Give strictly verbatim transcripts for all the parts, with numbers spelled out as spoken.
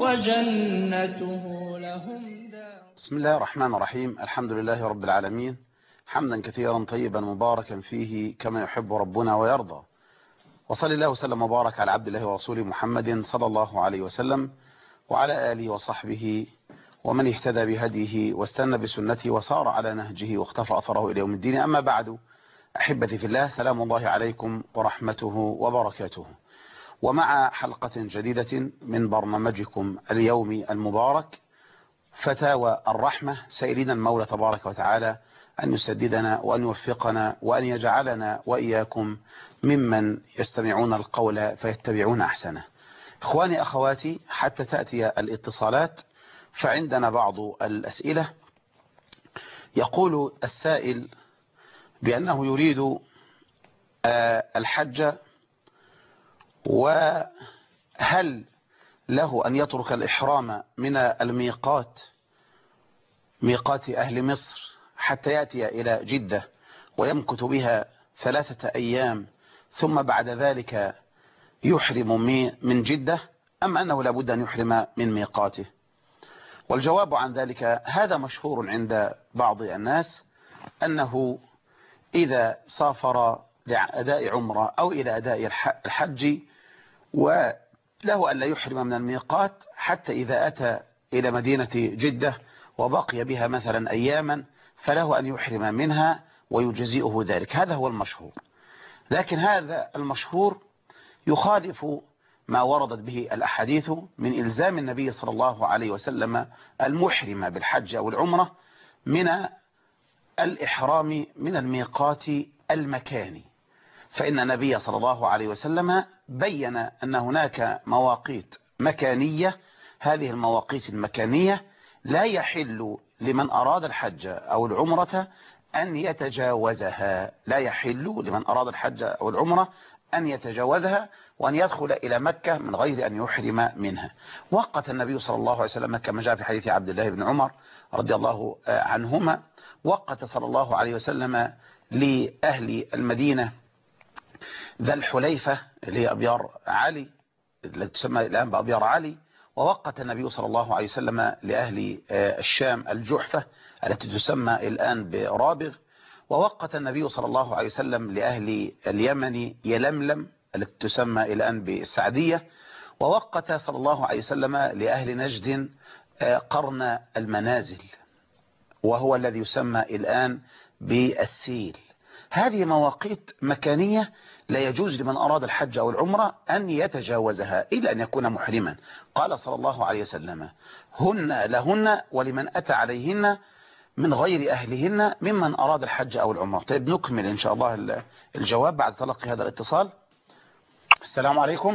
وجنته لهم دار. بسم الله الرحمن الرحيم. الحمد لله رب العالمين، حمدا كثيرا طيبا مباركا فيه كما يحب ربنا ويرضى. وصلى الله وسلم وبارك على عبد الله ورسوله محمد صلى الله عليه وسلم وعلى آله وصحبه ومن اهتدى بهديه واستنى بسنته وصار على نهجه واختفى أثره إلى يوم الدين. أما بعد، أحبتي في الله، سلام الله عليكم ورحمته وبركاته، ومع حلقة جديدة من برنامجكم اليومي المبارك فتاوى الرحمة، سائلين المولى تبارك وتعالى أن يسددنا وأن يوفقنا وأن يجعلنا وإياكم ممن يستمعون القول فيتبعون أحسنه. إخواني أخواتي، حتى تأتي الاتصالات فعندنا بعض الأسئلة. يقول السائل بأنه يريد الحج، وهل له أن يترك الإحرام من الميقات ميقات أهل مصر حتى يأتي إلى جدة ويمكث بها ثلاثة أيام ثم بعد ذلك يحرم من جدة، أم أنه لابد أن يحرم من ميقاته؟ والجواب عن ذلك هذا مشهور عند بعض الناس، أنه إذا سافر لأداء عمرة أو إلى أداء الحج وله أن لا يحرم من الميقات حتى إذا أتى إلى مدينة جدة وبقي بها مثلا أياما فله أن يحرم منها ويجزئه ذلك. هذا هو المشهور، لكن هذا المشهور يخالف ما وردت به الأحاديث من إلزام النبي صلى الله عليه وسلم المحرم بالحج أو العمرة من الإحرام من الميقات المكاني، فإن النبي صلى الله عليه وسلم بين أن هناك مواقيت مكانية، هذه المواقيت المكانية لا يحل لمن أراد الحج أو العمرة أن يتجاوزها، لا يحل لمن أراد الحج أو العمرة أن يتجاوزها وأن يدخل إلى مكة من غير أن يحرم منها. وقت النبي صلى الله عليه وسلم كما جاء في حديث عبد الله بن عمر رضي الله عنهما، وقت صلى الله عليه وسلم لأهل المدينة ذا الحليفة اللي هي أبيار علي التي تسمى الآن بأبيار علي، ووقت النبي صلى الله عليه وسلم لأهل الشام الجحفة التي تسمى الآن برابغ، ووقت النبي صلى الله عليه وسلم لأهل اليمن يلملم التي تسمى الآن بالسعدية، ووقت صلى الله عليه وسلم لأهل نجد قرن المنازل وهو الذي يسمى الآن بالسيل. هذه مواقيت مكانية لا يجوز لمن أراد الحج أو العمرة أن يتجاوزها إلا أن يكون محرما. قال صلى الله عليه وسلم: هن لهن ولمن أتى عليهن من غير أهلهن ممن أراد الحج أو العمرة. طيب نكمل إن شاء الله الجواب بعد تلقي هذا الاتصال. السلام عليكم.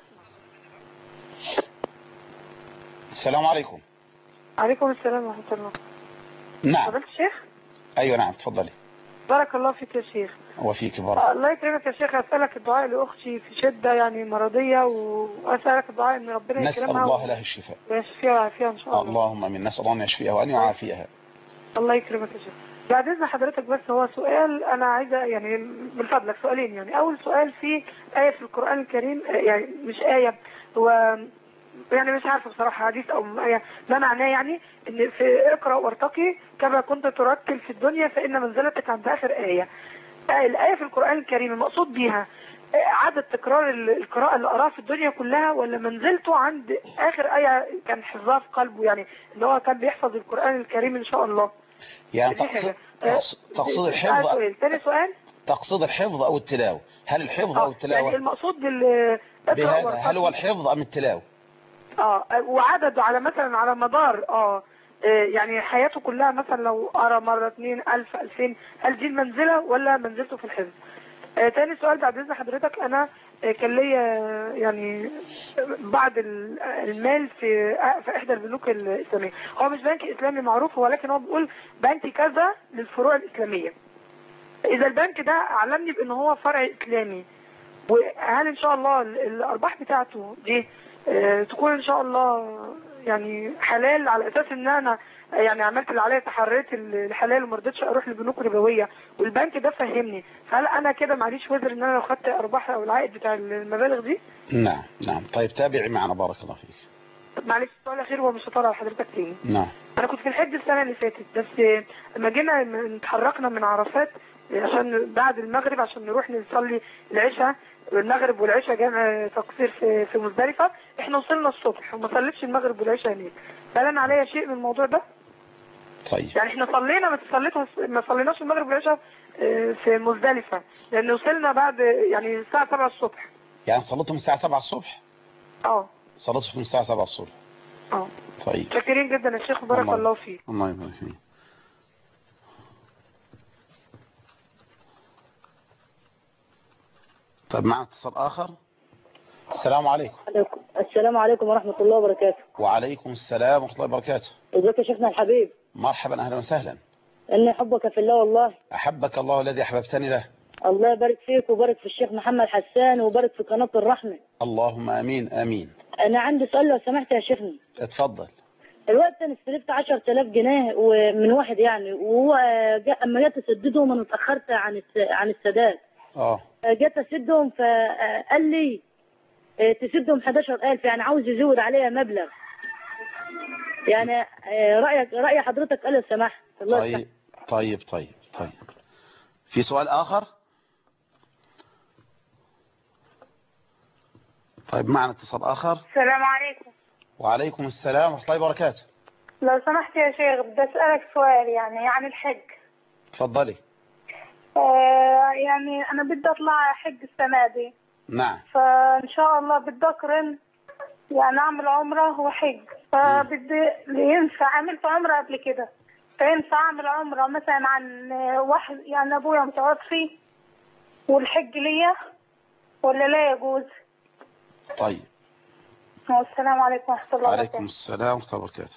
السلام عليكم. عليكم السلام ورحمة الله. نعم. فضلت الشيخ؟ أيوة نعم، تفضلي. بارك الله فيك يا شيخ. وفيك بارك. آه الله يكرمك يا شيخ. أسألك الدعاء لأختي في شدة يعني مرضية، وأسألك الدعاء أن ربنا يكرمها. نسأل الله لها الشفاء. ويشفيها ويعافيها إن شاء الله. اللهم من نسأل الله أن يشفيها وأن يعافيها. الله يكرمك يا شيخ. بعد إذن حضرتك بس هو سؤال أنا عايزة يعني من فضلك سؤالين. يعني أول سؤال في آية في القرآن الكريم، يعني مش آية، هو يعني مش عارفه بصراحه حديث او آية، ما معناه يعني ان في اقرأ وارتقي كما كنت ترتل في الدنيا فإن منزلتك عند آخر آية. الآية في القرآن الكريم المقصود بيها عدد تكرار القراءة اللي قراها في الدنيا كلها، ولا منزلته عند آخر آية كان حفظها في قلبه، يعني ان هو كان بيحفظ القرآن الكريم إن شاء الله؟ يعني تقصد تقصد الحفظ. ثاني سؤال، تقصد الحفظ أو التلاوة؟ هل الحفظ أو التلاوة؟ يعني المقصود بال بهذا هل هو الحفظ أم التلاوة؟ اه وعدده على مثلا على مدار اه يعني حياته كلها، مثلا لو قرا مرة اتنين ألف ألفين، هل دي المنزلة ولا منزلته في الحفظ؟ آه تاني سؤال بعد إذن حضرتك، أنا آه كان ليا يعني بعض المال في آه في إحدى البنوك الإسلامية. هو مش بنك إسلامي معروف، ولكن هو بيقول بنك كذا للفروع الإسلامية. إذا البنك ده علمني بأن هو فرع إسلامي، وهل إن شاء الله الأرباح بتاعته دي آه تكون إن شاء الله يعني حلال، على اساس ان انا يعني عملت اللي عليا، تحريت الحلال وما رضيتش اروح لبنوك ربويه، والبنك ده فهمني، فهل انا كده معليش وزر ان انا لو خدت ارباح او العائد بتاع المبالغ دي؟ نعم نعم. طيب تابعي معنا بارك الله فيك. معلش السؤال الاخير هو مش هطلع حضرتك تاني. نعم. انا كنت في الحج السنه اللي فاتت، بس لما جينا اتحركنا من عرفات عشان بعد المغرب عشان نروح نصلي العشاء، المغرب والعشاء جمع تقصير في في مزدلفه، احنا وصلنا الصبح وما صليتش المغرب والعشاء هناك. هل انا عليا شيء من الموضوع ده؟ طيب. يعني احنا صلينا ما صليتها ما صليناش المغرب والعشاء في مزدلفه، لان وصلنا بعد يعني الساعه سبعة الصبح. يعني صليتهم الساعه سبعة الصبح؟ اه صليتهم الساعه سبعة الصبح. اه طيب. شاكرين جدا يا شيخ وبارك الله, الله فيك. الله يبارك فيك. طيب معنا اتصال اخر. السلام عليكم. عليكم السلام عليكم ورحمة الله وبركاته. وعليكم السلام ورحمة الله وبركاته. ازيك يا شيخنا الحبيب؟ مرحبا أهلا وسهلا. إني أحبك في الله والله. أحبك الله الذي أحببتني له. الله يبارك فيك وبارك في الشيخ محمد حسان وبارك في قناة الرحمة. اللهم آمين آمين. أنا عندي سؤال لو سمحت يا شيخنا. اتفضل. الوقت أنا استلفت عشرة آلاف جنيه ومن واحد يعني، وهو جاء أما جيت أسددهم أنا اتأخرت عن عن السداد. اه. جيت أسدهم فقال لي تسدهم حداشر ألف، يعني عاوز يزود عليها مبلغ. يعني رأيك رأي حضرتك قال لو سمحت. الله طيب يسمح. طيب طيب طيب. في سؤال آخر؟ طيب معنا اتصال آخر. السلام عليكم. وعليكم السلام ورحمة الله وبركاته. لو سمحت يا شيخ بدي أسألك سؤال يعني عن الحج. تفضلي. آه يعني أنا بدي أطلع حج السنة دي. نعم. فإن شاء الله بدي أقرن يعني أعمل عمرة وحج، فبدي ينفع عملت عمرة قبل كده، فينفع أعمل عمرة مثلا عن واحد يعني أبويا متوفي والحج ليا ولا لا يجوز؟ طيب. والسلام عليكم ورحمة الله وبركاته. وعليكم السلام ورحمة الله وبركاته.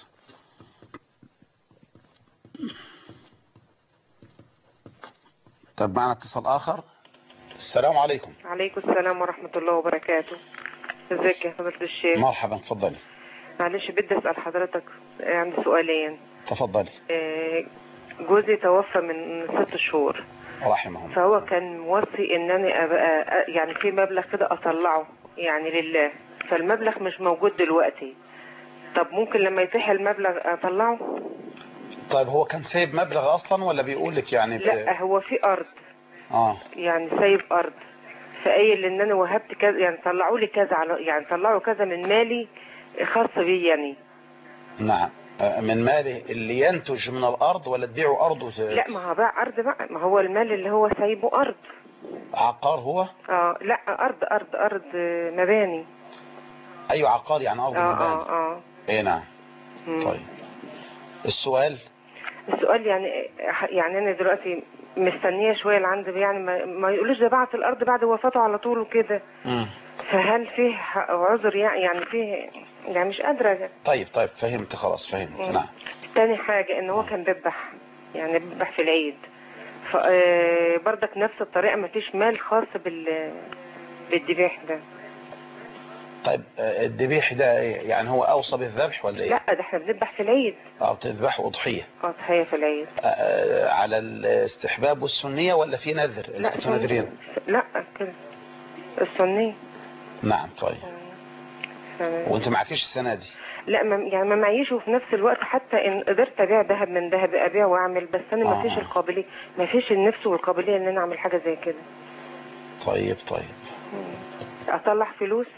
طب معنا اتصال آخر. السلام عليكم. عليكم السلام ورحمة الله وبركاته. ازيك يا فضيلة الشيخ؟ مرحبا تفضلي. معلش بدي أسأل حضرتك عندي سؤالين. تفضلي. جوزي توفى من ست شهور رحمه الله، فهو كان موصي انني ابقى يعني في مبلغ كده اطلعه يعني لله، فالمبلغ مش موجود دلوقتي. طب ممكن لما يتيح المبلغ اطلعه؟ طيب هو كان سايب مبلغ اصلا ولا بيقول لك يعني؟ لا هو في ارض. اه يعني سايب ارض، فقايل ان انا وهبت كذا يعني طلعوا لي كذا على يعني طلعوا كذا من مالي خاص بي يعني. نعم. من ماله اللي ينتج من الارض ولا تبيعوا ارض وت... لا ما هو بقى ارض بقى، ما هو المال اللي هو سايبه ارض. عقار هو؟ اه لا ارض ارض ارض مباني. ايوه عقار يعني ارض اه مباني. اه اه ايه نعم. مم. طيب السؤال السؤال يعني يعني انا دلوقتي مستنيه شويه اللي عندي يعني ما, ما يقولوش ده بعت الارض بعد وفاته على طول وكده. فهل فيه عذر يعني يعني فيه يعني مش قادره. طيب طيب فهمت خلاص فهمت. مم. نعم. تاني حاجه ان هو كان بيذبح يعني بيذبح في العيد، فبرضك نفس الطريقه ما فيش مال خاص بال بالذبيح ده. طيب الذبيح ده ايه يعني؟ هو اوصى بالذبح ولا ايه؟ لا ده احنا بنذبح في العيد. اه بتذبح اضحيه. اضحيه في العيد. آه على الاستحباب والسنيه ولا في نذر؟ لا كنتوا نذرين؟ لا كده السنيه. نعم. طيب ف... وانت معكيش السنه دي؟ لا ما يعني ما معيش، وفي نفس الوقت حتى ان قدرت ابيع ذهب من ذهب ابيع واعمل، بس انا ما فيش آه. القابليه ما فيش النفس والقابليه ان انا اعمل حاجه زي كده. طيب طيب اطلع فلوس.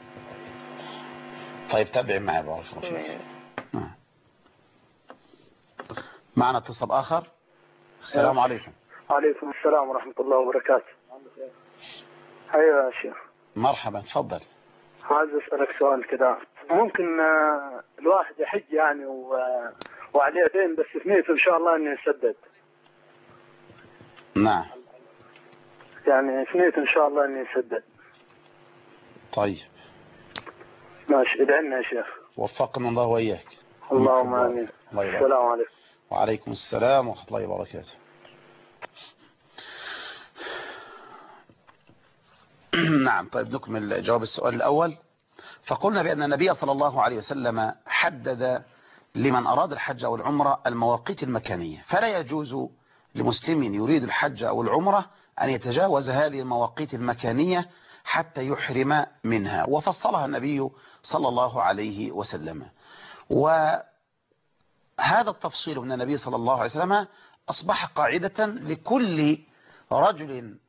طيب تابعي معي بارك الله فيك. معنا اتصال اخر. السلام عليكم. وعليكم السلام ورحمة الله وبركاته. ايوه يا شيخ. مرحبا تفضل. عايز اسالك سؤال كده، ممكن الواحد يحج يعني و... وعليه دين بس في نيته ان شاء الله انه يسدد؟ نعم. يعني في نيته ان شاء الله انه يسدد. طيب ماشي ادعي لنا يا شيخ. وفقنا الله واياك. اللهم امين. السلام عليكم. وعليكم السلام ورحمة الله وبركاته. نعم. طيب نكمل جواب السؤال الأول. فقلنا بأن النبي صلى الله عليه وسلم حدد لمن أراد الحج أو العمرة المواقيت المكانية، فلا يجوز لمسلم يريد الحج أو العمرة أن يتجاوز هذه المواقيت المكانية حتى يحرم منها، وفصلها النبي صلى الله عليه وسلم. وهذا التفصيل من النبي صلى الله عليه وسلم أصبح قاعدة لكل رجل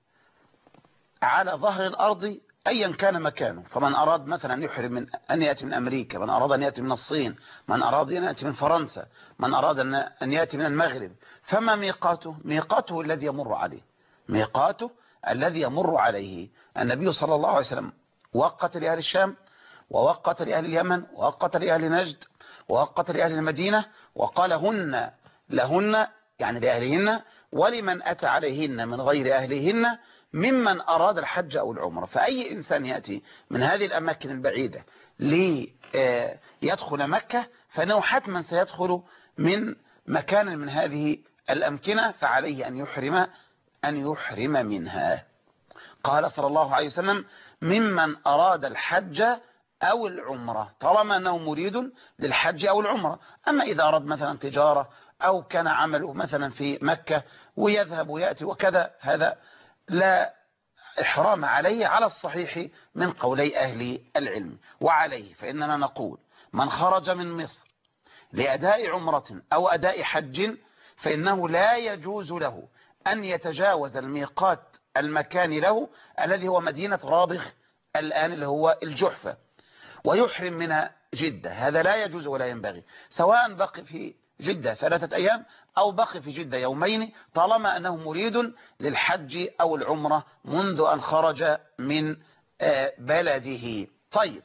على ظهر الأرض أيا كان مكانه. فمن أراد مثلا أن يحرم من أن يأتي من أمريكا، من أراد أن يأتي من الصين، من أراد أن يأتي من فرنسا، من أراد أن يأتي من المغرب، فما ميقاته؟ ميقاته الذي يمر عليه، ميقاته الذي يمر عليه. النبي صلى الله عليه وسلم وقت لأهل الشام، ووقت لأهل اليمن، ووقت لأهل نجد، ووقت لأهل المدينة، وقال هن لهن يعني لأهلهن، ولمن أتى عليهن من غير أهلهن ممن أراد الحج أو العمرة. فأي إنسان يأتي من هذه الأماكن البعيدة ليدخل مكة فإنه حتما سيدخل من مكان من هذه الأمكنة، فعليه أن يحرم أن يحرم منها. قال صلى الله عليه وسلم ممن أراد الحج أو العمرة، طالما أنه مريد للحج أو العمرة. أما إذا أراد مثلا تجارة أو كان عمله مثلا في مكة ويذهب ويأتي وكذا، هذا لا إحرام عليه على الصحيح من قولي أهل العلم. وعليه فإننا نقول من خرج من مصر لأداء عمرة أو أداء حج فإنه لا يجوز له أن يتجاوز الميقات المكان له الذي هو مدينة رابغ الآن اللي هو الجحفة، ويحرم من جدة. هذا لا يجوز ولا ينبغي، سواء بقي في جدة ثلاثة أيام أو بقي في جدة يومين، طالما أنه مريد للحج أو العمرة منذ أن خرج من بلده. طيب،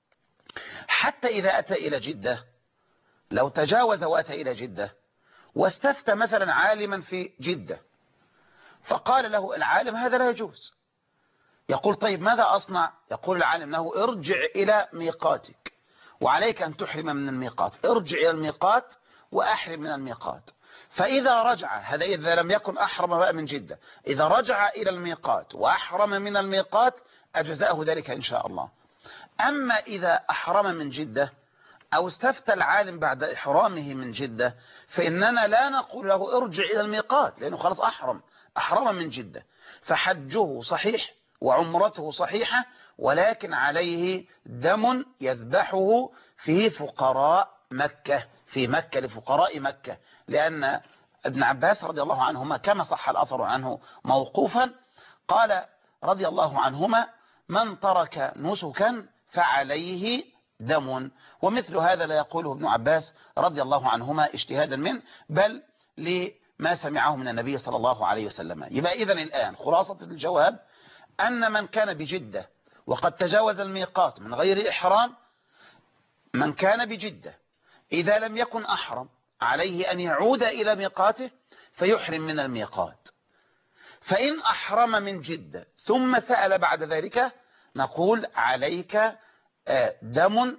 حتى إذا أتى إلى جدة، لو تجاوز وأتى إلى جدة واستفتى مثلا عالما في جدة فقال له العالم هذا لا يجوز، يقول طيب ماذا أصنع؟ يقول العالم له ارجع إلى ميقاتك وعليك أن تحرم من الميقات، ارجع إلى الميقات وأحرم من الميقات. فإذا رجع، هذا إذا لم يكن أحرم بقى من جدة، إذا رجع إلى الميقات وأحرم من الميقات أجزأه ذلك إن شاء الله. أما إذا أحرم من جدة أو استفتى العالم بعد إحرامه من جدة فإننا لا نقول له ارجع إلى الميقات، لأنه خلاص أحرم أحرم من جدة، فحجه صحيح وعمرته صحيحة، ولكن عليه دم يذبحه في فقراء مكة، في مكة لفقراء مكة. لأن ابن عباس رضي الله عنهما كما صح الأثر عنه موقوفا قال رضي الله عنهما من ترك نسكا فعليه دم. ومثل هذا لا يقوله ابن عباس رضي الله عنهما اجتهادا منه، بل لما سمعه من النبي صلى الله عليه وسلم. يبقى إذن الآن خلاصة الجواب أن من كان بجدة وقد تجاوز الميقات من غير إحرام، من كان بجدة إذا لم يكن أحرم عليه أن يعود إلى ميقاته فيحرم من الميقات. فإن أحرم من جدة ثم سأل بعد ذلك نقول عليك دم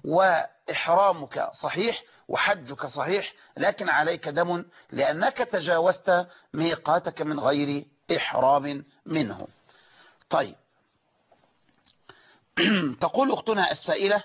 وإحرامك صحيح وحجك صحيح، لكن عليك دم لأنك تجاوزت ميقاتك من غير إحرام منه. طيب، تقول أختنا السائلة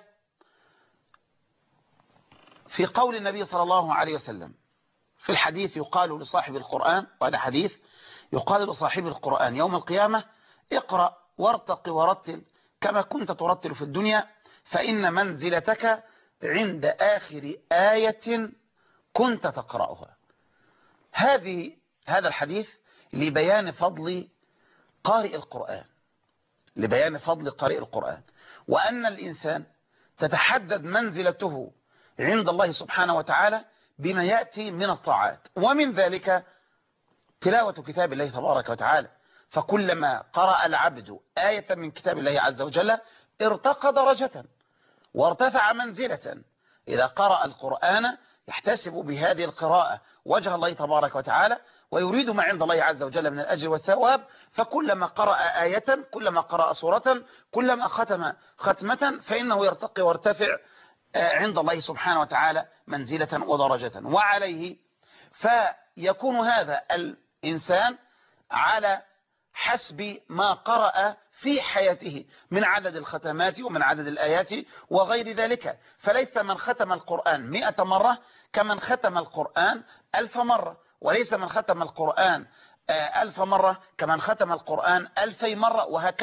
في قول النبي صلى الله عليه وسلم في الحديث يقال لصاحب القرآن، وهذا حديث يقال لصاحب القرآن يوم القيامة اقرأ وارتق ورتل كما كنت ترتل في الدنيا فإن منزلتك عند آخر آية كنت تقرأها. هذه هذا الحديث لبيان فضل قارئ القرآن، لبيان فضل قارئ القرآن، وأن الإنسان تتحدد منزلته عند الله سبحانه وتعالى بما يأتي من الطاعات، ومن ذلك تلاوة كتاب الله تبارك وتعالى. فكلما قرأ العبد آية من كتاب الله عز وجل ارتقى درجة وارتفع منزلة. إذا قرأ القرآن يحتسب بهذه القراءة وجه الله تبارك وتعالى ويريد ما عند الله عز وجل من الأجر والثواب، فكلما قرأ آية كلما قرأ سورة كلما ختم ختمة فإنه يرتقي وارتفع عند الله سبحانه وتعالى منزلة ودرجة. وعليه فيكون هذا الإنسان على حسب ما قرأ في حياته من عدد الختمات ومن عدد الآيات وغير ذلك. فليس من ختم القرآن مئة مرة كمن ختم القرآن ألف مرة، وليس من ختم القرآن ألف مرة كمن ختم القرآن ألفي مرة، وهكذا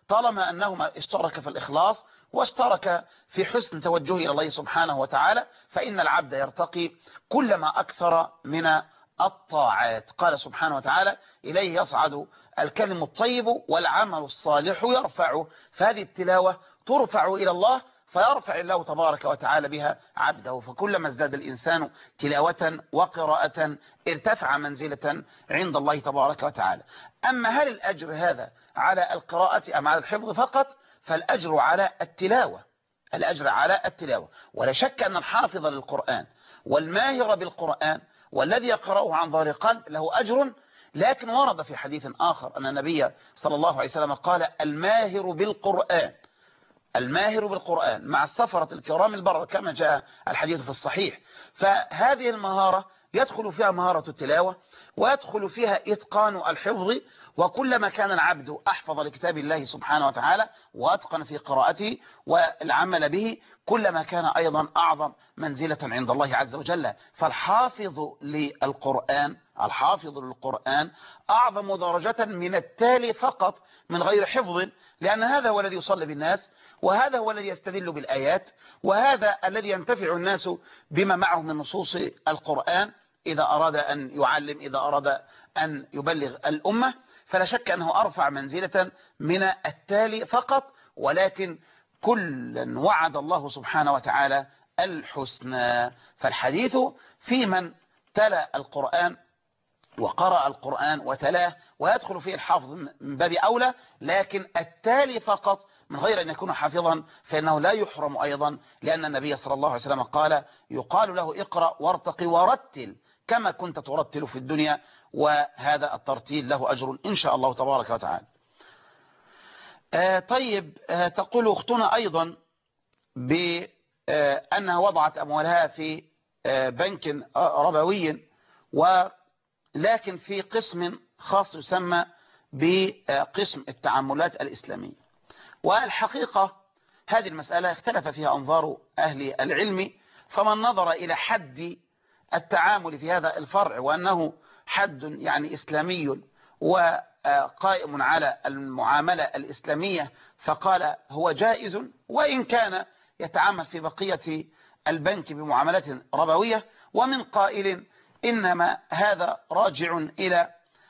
طالما أنهما اشترك في الإخلاص واشترك في حسن توجهه إلى الله سبحانه وتعالى، فإن العبد يرتقي كلما أكثر من الطاعات. قال سبحانه وتعالى: إليه يصعد الكلم الطيب والعمل الصالح يرفعه. فهذه التلاوة ترفع إلى الله، فيرفع الله تبارك وتعالى بها عبده. فكلما ازداد الإنسان تلاوة وقراءة ارتفع منزلة عند الله تبارك وتعالى. أما هل الأجر هذا على القراءة أم على الحفظ فقط؟ فالأجر على التلاوة، الأجر على التلاوة. ولا شك أن الحافظ للقرآن والماهر بالقرآن والذي يقرأه عن ظهر قلب له أجر. لكن ورد في حديث آخر أن النبي صلى الله عليه وسلم قال: الماهر بالقرآن الماهر بالقرآن مع السفرة الكرام البررة، كما جاء الحديث في الصحيح. فهذه المهارة يدخل فيها مهارة التلاوة ويدخل فيها إتقان الحفظ. وكلما كان العبد أحفظ لكتاب الله سبحانه وتعالى وأتقن في قراءته والعمل به، كلما كان أيضا أعظم منزلة عند الله عز وجل. فالحافظ للقرآن الحافظ للقرآن أعظم درجة من التالي فقط من غير حفظ، لأن هذا هو الذي يصلي بالناس، وهذا هو الذي يستدل بالآيات، وهذا الذي ينتفع الناس بما معه من نصوص القرآن إذا أراد أن يعلم، إذا أراد أن يبلغ الأمة. فلا شك أنه أرفع منزلة من التالي فقط، ولكن كلا وعد الله سبحانه وتعالى الحسنى. فالحديث في من تلا القرآن وقرأ القرآن وتلاه، ويدخل فيه الحافظ من باب أولى. لكن التالي فقط من غير أن يكون حافظا فإنه لا يحرم أيضا، لأن النبي صلى الله عليه وسلم قال: يقال له اقرأ وارتقي ورتل كما كنت ترتل في الدنيا. وهذا الترتيل له أجر إن شاء الله تبارك وتعالى. آه طيب، آه تقول أختنا أيضا بأنها وضعت أموالها في آه بنك ربوي، ولكن في قسم خاص يسمى بقسم التعاملات الإسلامية. والحقيقة هذه المسألة اختلف فيها أنظار أهل العلم، فمن نظر إلى حد التعامل في هذا الفرع وأنه حد يعني إسلامي وقائم على المعاملة الإسلامية فقال هو جائز، وإن كان يتعامل في بقية البنك بمعاملات ربوية. ومن قائل إنما هذا راجع إلى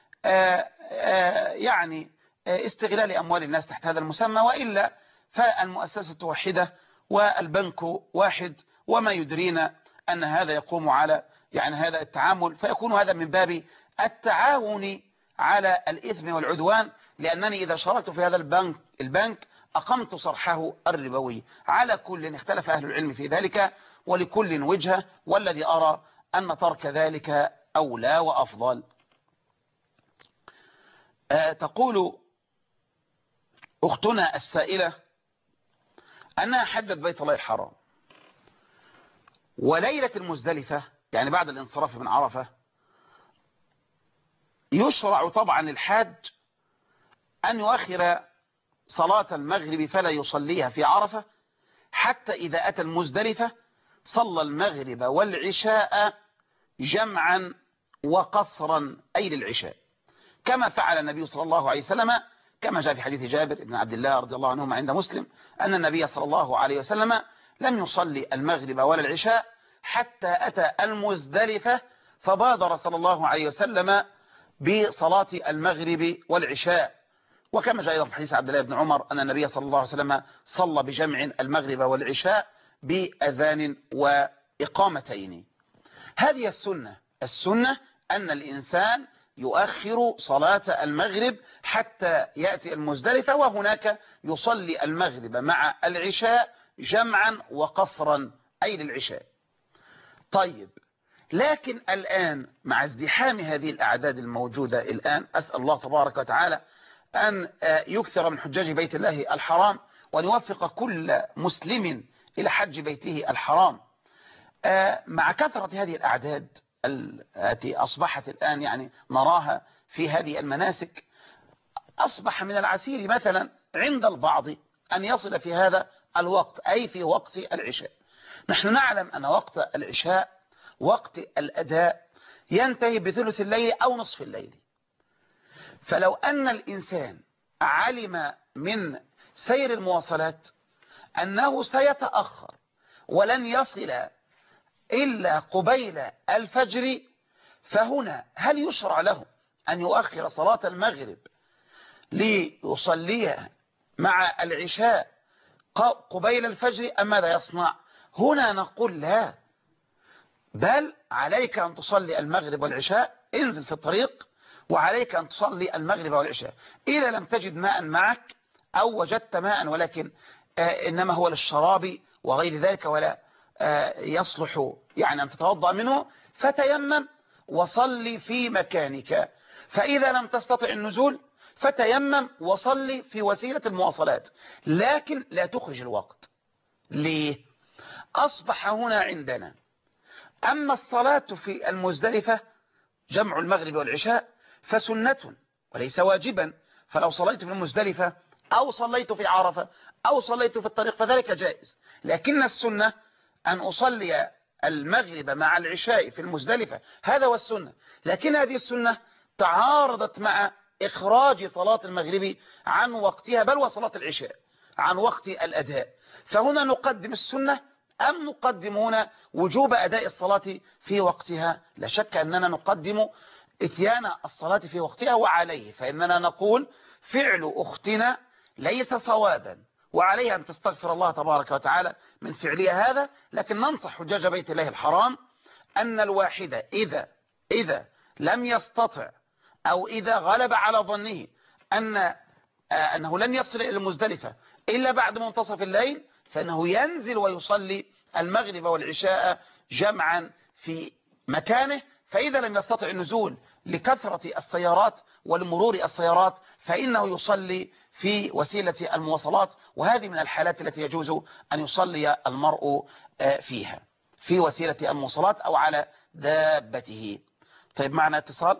يعني استغلال أموال الناس تحت هذا المسمى، وإلا فالمؤسسة واحدة والبنك واحد، وما يدرينا أن هذا يقوم على يعني هذا التعامل، فيكون هذا من باب التعاون على الإثم والعدوان، لأنني إذا شاركت في هذا البنك البنك أقمت صرحه الربوي. على كل اختلف أهل العلم في ذلك، ولكل وجهة، والذي أرى أن ترك ذلك أولى وأفضل. أه تقول أختنا السائلة أنها حجت بيت الله الحرام، وليلة المزدلفة يعني بعد الانصراف من عرفة يشرع طبعا الحاج أن يؤخر صلاة المغرب فلا يصليها في عرفة حتى إذا أتى المزدلفة صلى المغرب والعشاء جمعا وقصرا أي للعشاء، كما فعل النبي صلى الله عليه وسلم، كما جاء في حديث جابر بن عبد الله رضي الله عنهما عند مسلم أن النبي صلى الله عليه وسلم لم يصلي المغرب ولا العشاء حتى أتى المزدلفة، فبادر صلى الله عليه وسلم بصلاة المغرب والعشاء. وكما جاء أيضا في حديث عبد الله بن عمر أن النبي صلى الله عليه وسلم صلى بجمع المغرب والعشاء بأذان وإقامتين. هذه السنة السنة أن الإنسان يؤخر صلاة المغرب حتى يأتي المزدلفة، وهناك يصلي المغرب مع العشاء جمعا وقصرا أي للعشاء. طيب، لكن الآن مع ازدحام هذه الأعداد الموجودة الآن، أسأل الله تبارك وتعالى أن يكثر من حجاج بيت الله الحرام وأن يوفق كل مسلم إلى حج بيته الحرام. مع كثرة هذه الأعداد التي أصبحت الآن يعني نراها في هذه المناسك، أصبح من العسير مثلا عند البعض أن يصل في هذا الوقت أي في وقت العشاء. نحن نعلم أن وقت العشاء وقت الأداء ينتهي بثلث الليل أو نصف الليل، فلو أن الإنسان علم من سير المواصلات أنه سيتأخر ولن يصل إلا قبيل الفجر، فهنا هل يشرع له أن يؤخر صلاة المغرب ليصليها مع العشاء قبيل الفجر أم ماذا يصنع؟ هنا نقول لا، بل عليك أن تصلي المغرب والعشاء، انزل في الطريق وعليك أن تصلي المغرب والعشاء. إذا لم تجد ماء معك أو وجدت ماء ولكن آه إنما هو للشراب وغير ذلك ولا آه يصلح يعني أن تتوضأ منه، فتيمم وصلي في مكانك. فإذا لم تستطع النزول فتيمم وصلي في وسيلة المواصلات، لكن لا تخرج الوقت. ليه؟ أصبح هنا عندنا أما الصلاة في المزدلفة جمع المغرب والعشاء فسنة وليس واجبا، فلو صليت في المزدلفة أو صليت في عرفة أو صليت في الطريق فذلك جائز، لكن السنة أن أصلي المغرب مع العشاء في المزدلفة، هذا هو السنة. لكن هذه السنة تعارضت مع إخراج صلاة المغرب عن وقتها، بل وصلاة العشاء عن وقت الأداء، فهنا نقدم السنة أم نقدم هنا وجوب أداء الصلاة في وقتها؟ لا شك أننا نقدم إتيان الصلاة في وقتها، وعليه فإننا نقول فعل أختنا ليس صوابا، وعليها أن تستغفر الله تبارك وتعالى من فعلها هذا. لكن ننصح حجاج بيت الله الحرام أن الواحدة إذا إذا لم يستطع أو إذا غلب على ظنه أن أنه لن يصل إلى المزدلفة إلا بعد منتصف الليل، فإنه ينزل ويصلي المغرب والعشاء جمعا في مكانه. فإذا لم يستطع النزول لكثرة السيارات ولمرور السيارات فإنه يصلي في وسيلة المواصلات، وهذه من الحالات التي يجوز أن يصلي المرء فيها في وسيلة المواصلات أو على دابته. طيب معنا اتصال.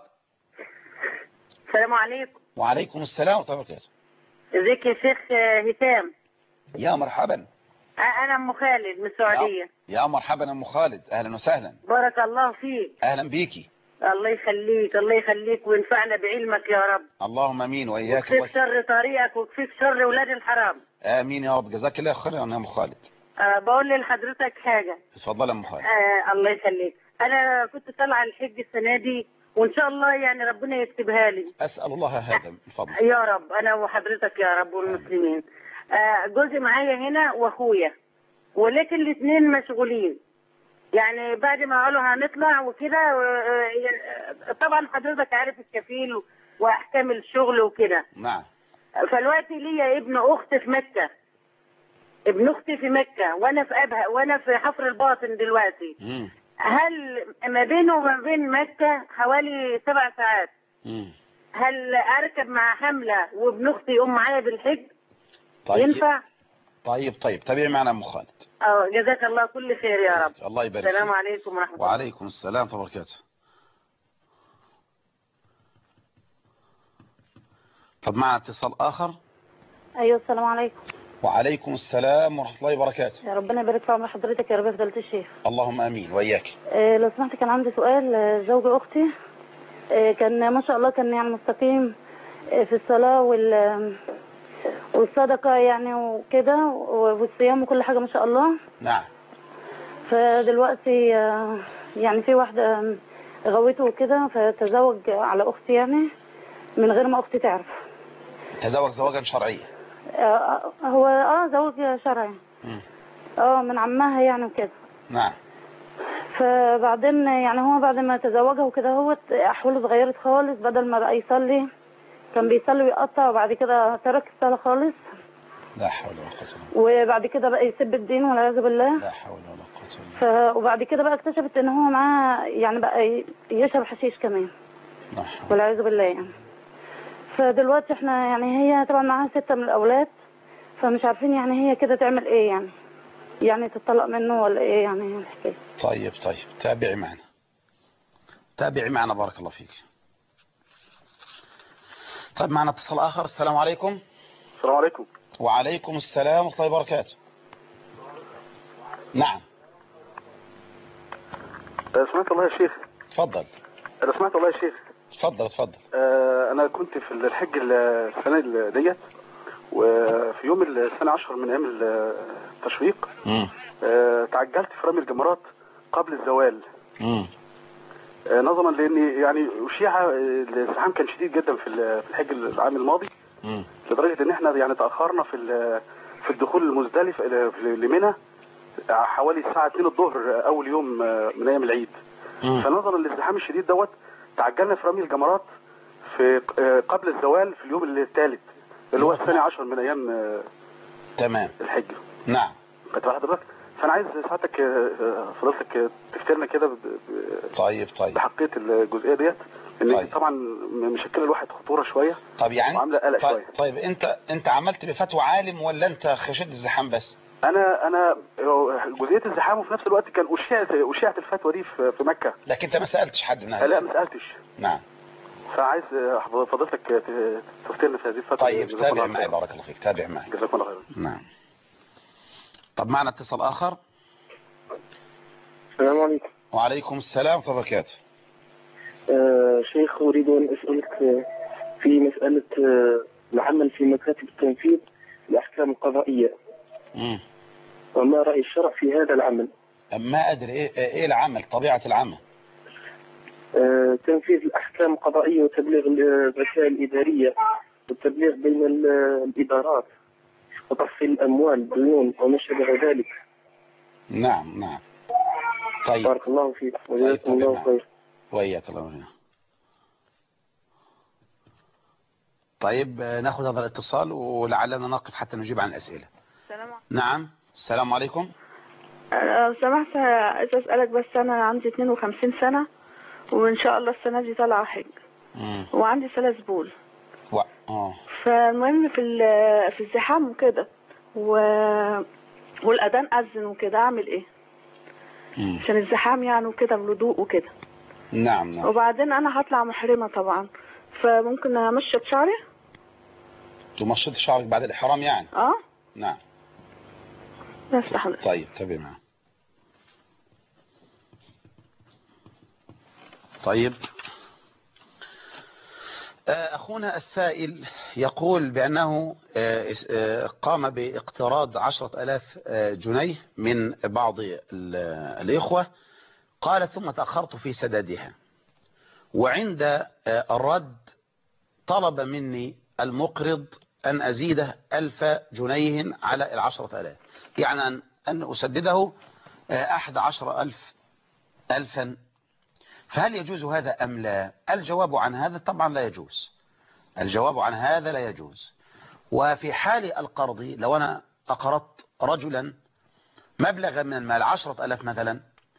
السلام عليكم. وعليكم السلام ورحمة الله وبركاته. ازيك يا شيخ هشام؟ يا مرحبا. انا ام خالد من السعوديه. يا مرحبا ام خالد، اهلا وسهلا. بارك الله فيك. اهلا بيكي. الله يخليك الله يخليك وينفعنا بعلمك يا رب. اللهم امين واياك. وكفيك شر طريقك وكفيك شر ولاد الحرام. امين يا رب، جزاك الله خيرا يا ام خالد. أه بقول لحضرتك حاجه. اتفضل يا ام خالد. أه الله يخليك، انا كنت طالعه الحج السنه دي وان شاء الله يعني ربنا يكتبها لي. اسال الله هذا من فضلك يا رب، انا وحضرتك يا رب والمسلمين. أه جوزي معايا هنا واخويا، ولكن الاثنين مشغولين يعني بعد ما قالوا هنطلع وكده. طبعا حضرتك عارف الكفيل واحكام الشغل وكده. نعم. فالوقتي ليا ابن اخت في مكه، ابن اختي في مكه وانا في ابها وانا في حفر الباطن دلوقتي. مم. هل ما بينه وما بين مكه حوالي سبع ساعات؟ مم. هل اركب مع حمله وابن اختي يقوم معايا بالحج؟ طيب. ينفع؟ طيب طيب تابعي معنا ام خالد. اه جزاك الله كل خير يا رب. الله يبارك. السلام عليكم ورحمه الله. وعليكم السلام ورحمه الله وبركاته. طب معنا اتصال اخر. ايوه السلام عليكم. وعليكم السلام ورحمه الله وبركاته. يا ربنا يبارك في عمر حضرتك يا رب يا فضيلة الشيخ. اللهم امين واياك. إيه لو سمحت كان عندي سؤال. زوج اختي إيه كان ما شاء الله كان يعني مستقيم إيه في الصلاه وال والصدقه يعني وكده والصيام وكل حاجه ما شاء الله. نعم. فدلوقتي يعني في واحده غويته وكده فتزوج على اختي يعني من غير ما اختي تعرف. تزوج زواجا شرعيا. هو اه زوج شرعي. اه من عمها يعني وكده. نعم. فبعدين يعني هو بعد ما تزوجها وكده هو احواله اتغيرت خالص، بدل ما بقى يصلي كان بيصلي ويقطع وبعد كده ترك الصلاه خالص. لا حول ولا قوه الا بالله. وبعد كده بقى يسب الدين والعياذ بالله. لا حول ولا قوه الا بالله. ف... وبعد كده بقى اكتشفت ان هو معاه يعني بقى يشرب حشيش كمان. لا حول والعياذ بالله يعني. فدلوقتي احنا يعني هي طبعا معاها ستة من الاولاد، فمش عارفين يعني هي كده تعمل ايه يعني يعني تطلق منه ولا ايه يعني الحكايه. طيب طيب تابعي معنا تابعي معنا بارك الله فيك. طيب معنا اتصال اخر. السلام عليكم. السلام عليكم. وعليكم السلام ورحمه الله وبركاته. نعم. سمعت الله يا شيخ. تفضل. انا سمعت الله يا شيخ. تفضل تفضل. آه انا كنت في الحج السنه ديت وفي يوم الثاني عشر من ايام التشريق آه تعجلت في رمي الجمرات قبل الزوال. امم آه نظرا لان يعني اشيع الزحام كان شديد جدا في في الحج العام الماضي، امم لدرجه ان احنا يعني تاخرنا في في الدخول المزدلفه لمنى حوالي الساعه اتنين الظهر اول يوم من ايام العيد. مم. فنظرا للازدحام الشديد دوت تعجلنا في رمي الجمرات في قبل الزوال في اليوم الثالث اللي هو الثاني عشر من ايام تمام الحج. نعم. كنت حضرتك فانا عايز ساعتك فضلتك تفترنا كده طيب طيب بحقيه الجزئيه ديت ان طيب. طبعا مشكله الواحد خطوره شويه. طب يعني وعامله قلق طيب شويه. طيب انت انت عملت بفتوى عالم ولا انت خشيت الزحام بس؟ انا انا جزئيه الزحام وفي نفس الوقت كان اشيعت اشيعت الفتوى دي في في مكه. لكن انت ما سالتش حد من اهل؟ لا ما سالتش. نعم. فعايز فضلتك تفترنا في هذه الفتوى. طيب تابع معي بارك الله فيك، تابع معي. جزاكم الله خير. نعم. طب معنا اتصال اخر. السلام عليكم. وعليكم السلام ورحمه الله وبركاته. آه شيخ أريد أن أسألك في مسألة العمل في مكاتب التنفيذ الأحكام القضائية. امم وما رأي الشرع في هذا العمل؟ ما أدري إيه, إيه العمل، طبيعة العمل؟ آه تنفيذ الأحكام القضائية وتبليغ الرسائل الإدارية والتبليغ بين الإدارات وتفصيل الأموال الديون وما شابه ذلك. نعم نعم. طيب بارك الله فيك وجزاكم طيب الله خير. وإياك الله خير. طيب ناخذ هذا الاتصال ولعلنا نقف حتى نجيب عن الأسئلة. السلام عليكم. نعم السلام عليكم. لو سمحت عايز أسألك بس أنا عندي اتنين وخمسين سنة وإن شاء الله السنة دي طالعة حج امم وعندي سلس بول و... اه فالمهم في في الزحام وكده و... والأذان أذن وكده أعمل إيه؟ مم. عشان الزحام يعني وكده الهدوء وكده. نعم نعم. وبعدين أنا هطلع محرمة طبعا فممكن أمشط شعري؟ تمشط شعرك بعد الإحرام يعني؟ اه نعم. بس حضرتك. طيب تابع معي. طيب أخونا السائل يقول بأنه قام باقتراض عشرة ألاف جنيه من بعض الإخوة، قال ثم تأخرت في سدادها، وعند الرد طلب مني المقرض أن أزيده ألف جنيه على العشرة ألاف، يعني أن أسدده أحد عشر ألف ألفا. فهل يجوز هذا أم لا؟ الجواب عن هذا طبعا لا يجوز. الجواب عن هذا لا يجوز. وفي حال القرض لو أنا أقرضت رجلا مبلغا من المال عشرة ألاف مثلا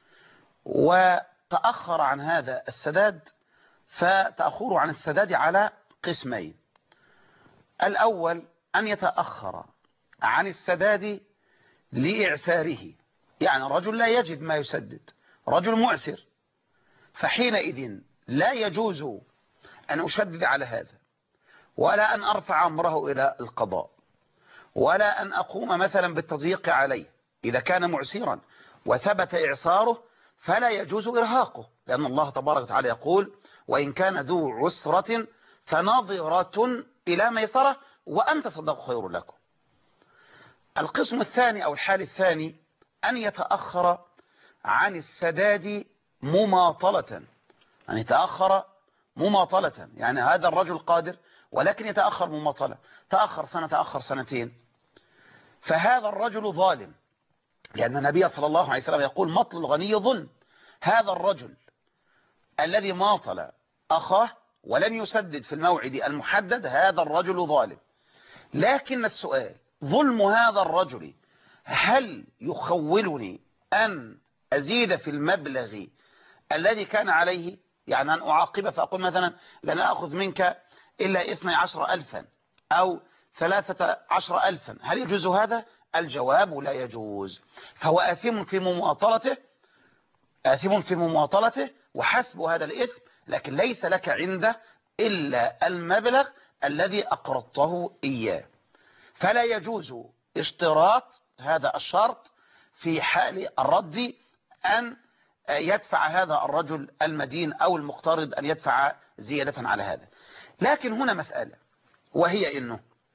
وتأخر عن هذا السداد، فتأخر عن السداد على قسمين. الأول أن يتأخر عن السداد لإعساره، يعني الرجل لا يجد ما يسدد، رجل معسر، فحينئذ لا يجوز أن أشدد على هذا ولا أن أرفع أمره إلى القضاء ولا أن أقوم مثلا بالتضييق عليه. إذا كان معسرا وثبت إعساره فلا يجوز إرهاقه، لأن الله تبارك وتعالى يقول وإن كان ذو عسرة فنظرة إلى ميسرة وأن تصدقوا خير لكم. القسم الثاني أو الحال الثاني أن يتأخر عن السداد مماطلة، أن يتأخر مماطلة، يعني هذا الرجل قادر ولكن يتأخر مماطلة، تأخر سنة تأخر سنتين، فهذا الرجل ظالم، لأن النبي صلى الله عليه وسلم يقول مطل الغني ظلم. هذا الرجل الذي ماطل أخاه ولم يسدد في الموعد المحدد هذا الرجل ظالم. لكن السؤال ظلم هذا الرجل هل يخولني أن أزيد في المبلغ الذي كان عليه، يعني أن أعاقبه فأقول مثلا لن أخذ منك إلا اثني عشر ألفا أو ثلاثة عشر ألفا، هل يجوز هذا؟ الجواب لا يجوز. فهو آثم في مماطلته، آثم في مماطلته وحسب هذا الإثم، لكن ليس لك عنده إلا المبلغ الذي أقرضته إياه. فلا يجوز اشتراط هذا الشرط في حال الرد أن يدفع هذا الرجل المدين أو المقترض أن يدفع زيادة على هذا. لكن هنا مسألة، وهي إنه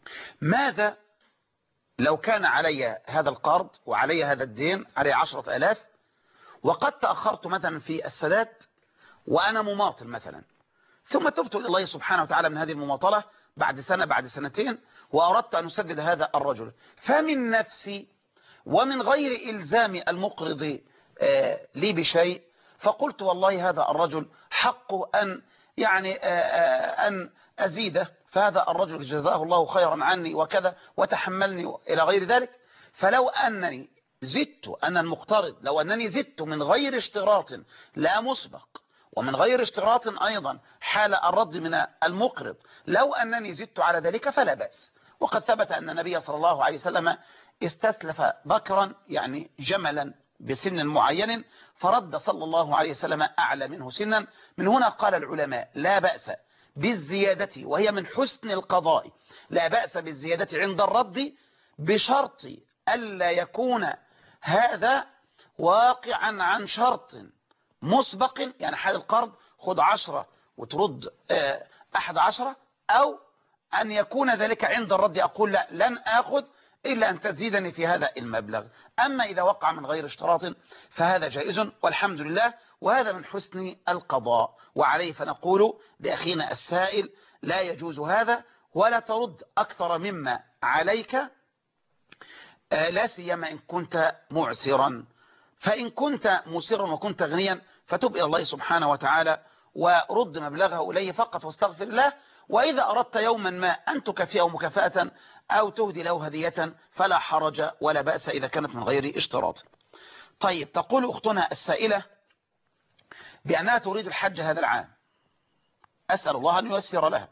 ماذا لو كان علي هذا القرض وعلي هذا الدين علي عشرة آلاف وقد تأخرت مثلا في السداد وأنا مماطل مثلا، ثم تبت إلى الله سبحانه وتعالى من هذه المماطلة بعد سنة بعد سنتين وأردت أن أسدد هذا الرجل، فمن نفسي ومن غير إلزام المقرض لي بشيء فقلت والله هذا الرجل حقه أن يعني أن أزيده، فهذا الرجل جزاه الله خيرا عني وكذا وتحملني إلى غير ذلك. فلو أنني زدت أن المقترض لو أنني زدت من غير اشتراط لا مسبق ومن غير اشتراط أيضا حال الرد من المقرض، لو أنني زدت على ذلك فلا بأس. وقد ثبت أن النبي صلى الله عليه وسلم استسلف بكرا يعني جملا بسن معين فرد صلى الله عليه وسلم أعلى منه سنا. من هنا قال العلماء لا بأس بالزيادة، وهي من حسن القضاء، لا بأس بالزيادة عند الرد بشرط ألا يكون هذا واقعا عن شرط مسبق، يعني حال القرض خد عشرة وترد أحد عشرة، أو أن يكون ذلك عند الرد أقول لا لن أخذ إلا أن تزيدني في هذا المبلغ. أما إذا وقع من غير اشتراط فهذا جائز والحمد لله، وهذا من حسن القضاء. وعليه فنقول لأخينا السائل لا يجوز هذا، ولا ترد أكثر مما عليك، لا سيما إن كنت معسرا. فإن كنت مسرا وكنت غنيا فتب إلى الله سبحانه وتعالى ورد مبلغه إليه فقط واستغفر الله. وإذا أردت يوما ما أن تكافئه مكافأة أو تهدي له هدية فلا حرج ولا بأس إذا كانت من غير اشتراط. طيب، تقول أختنا السائلة بأنها تريد الحج هذا العام، أسأل الله أن ييسر لها،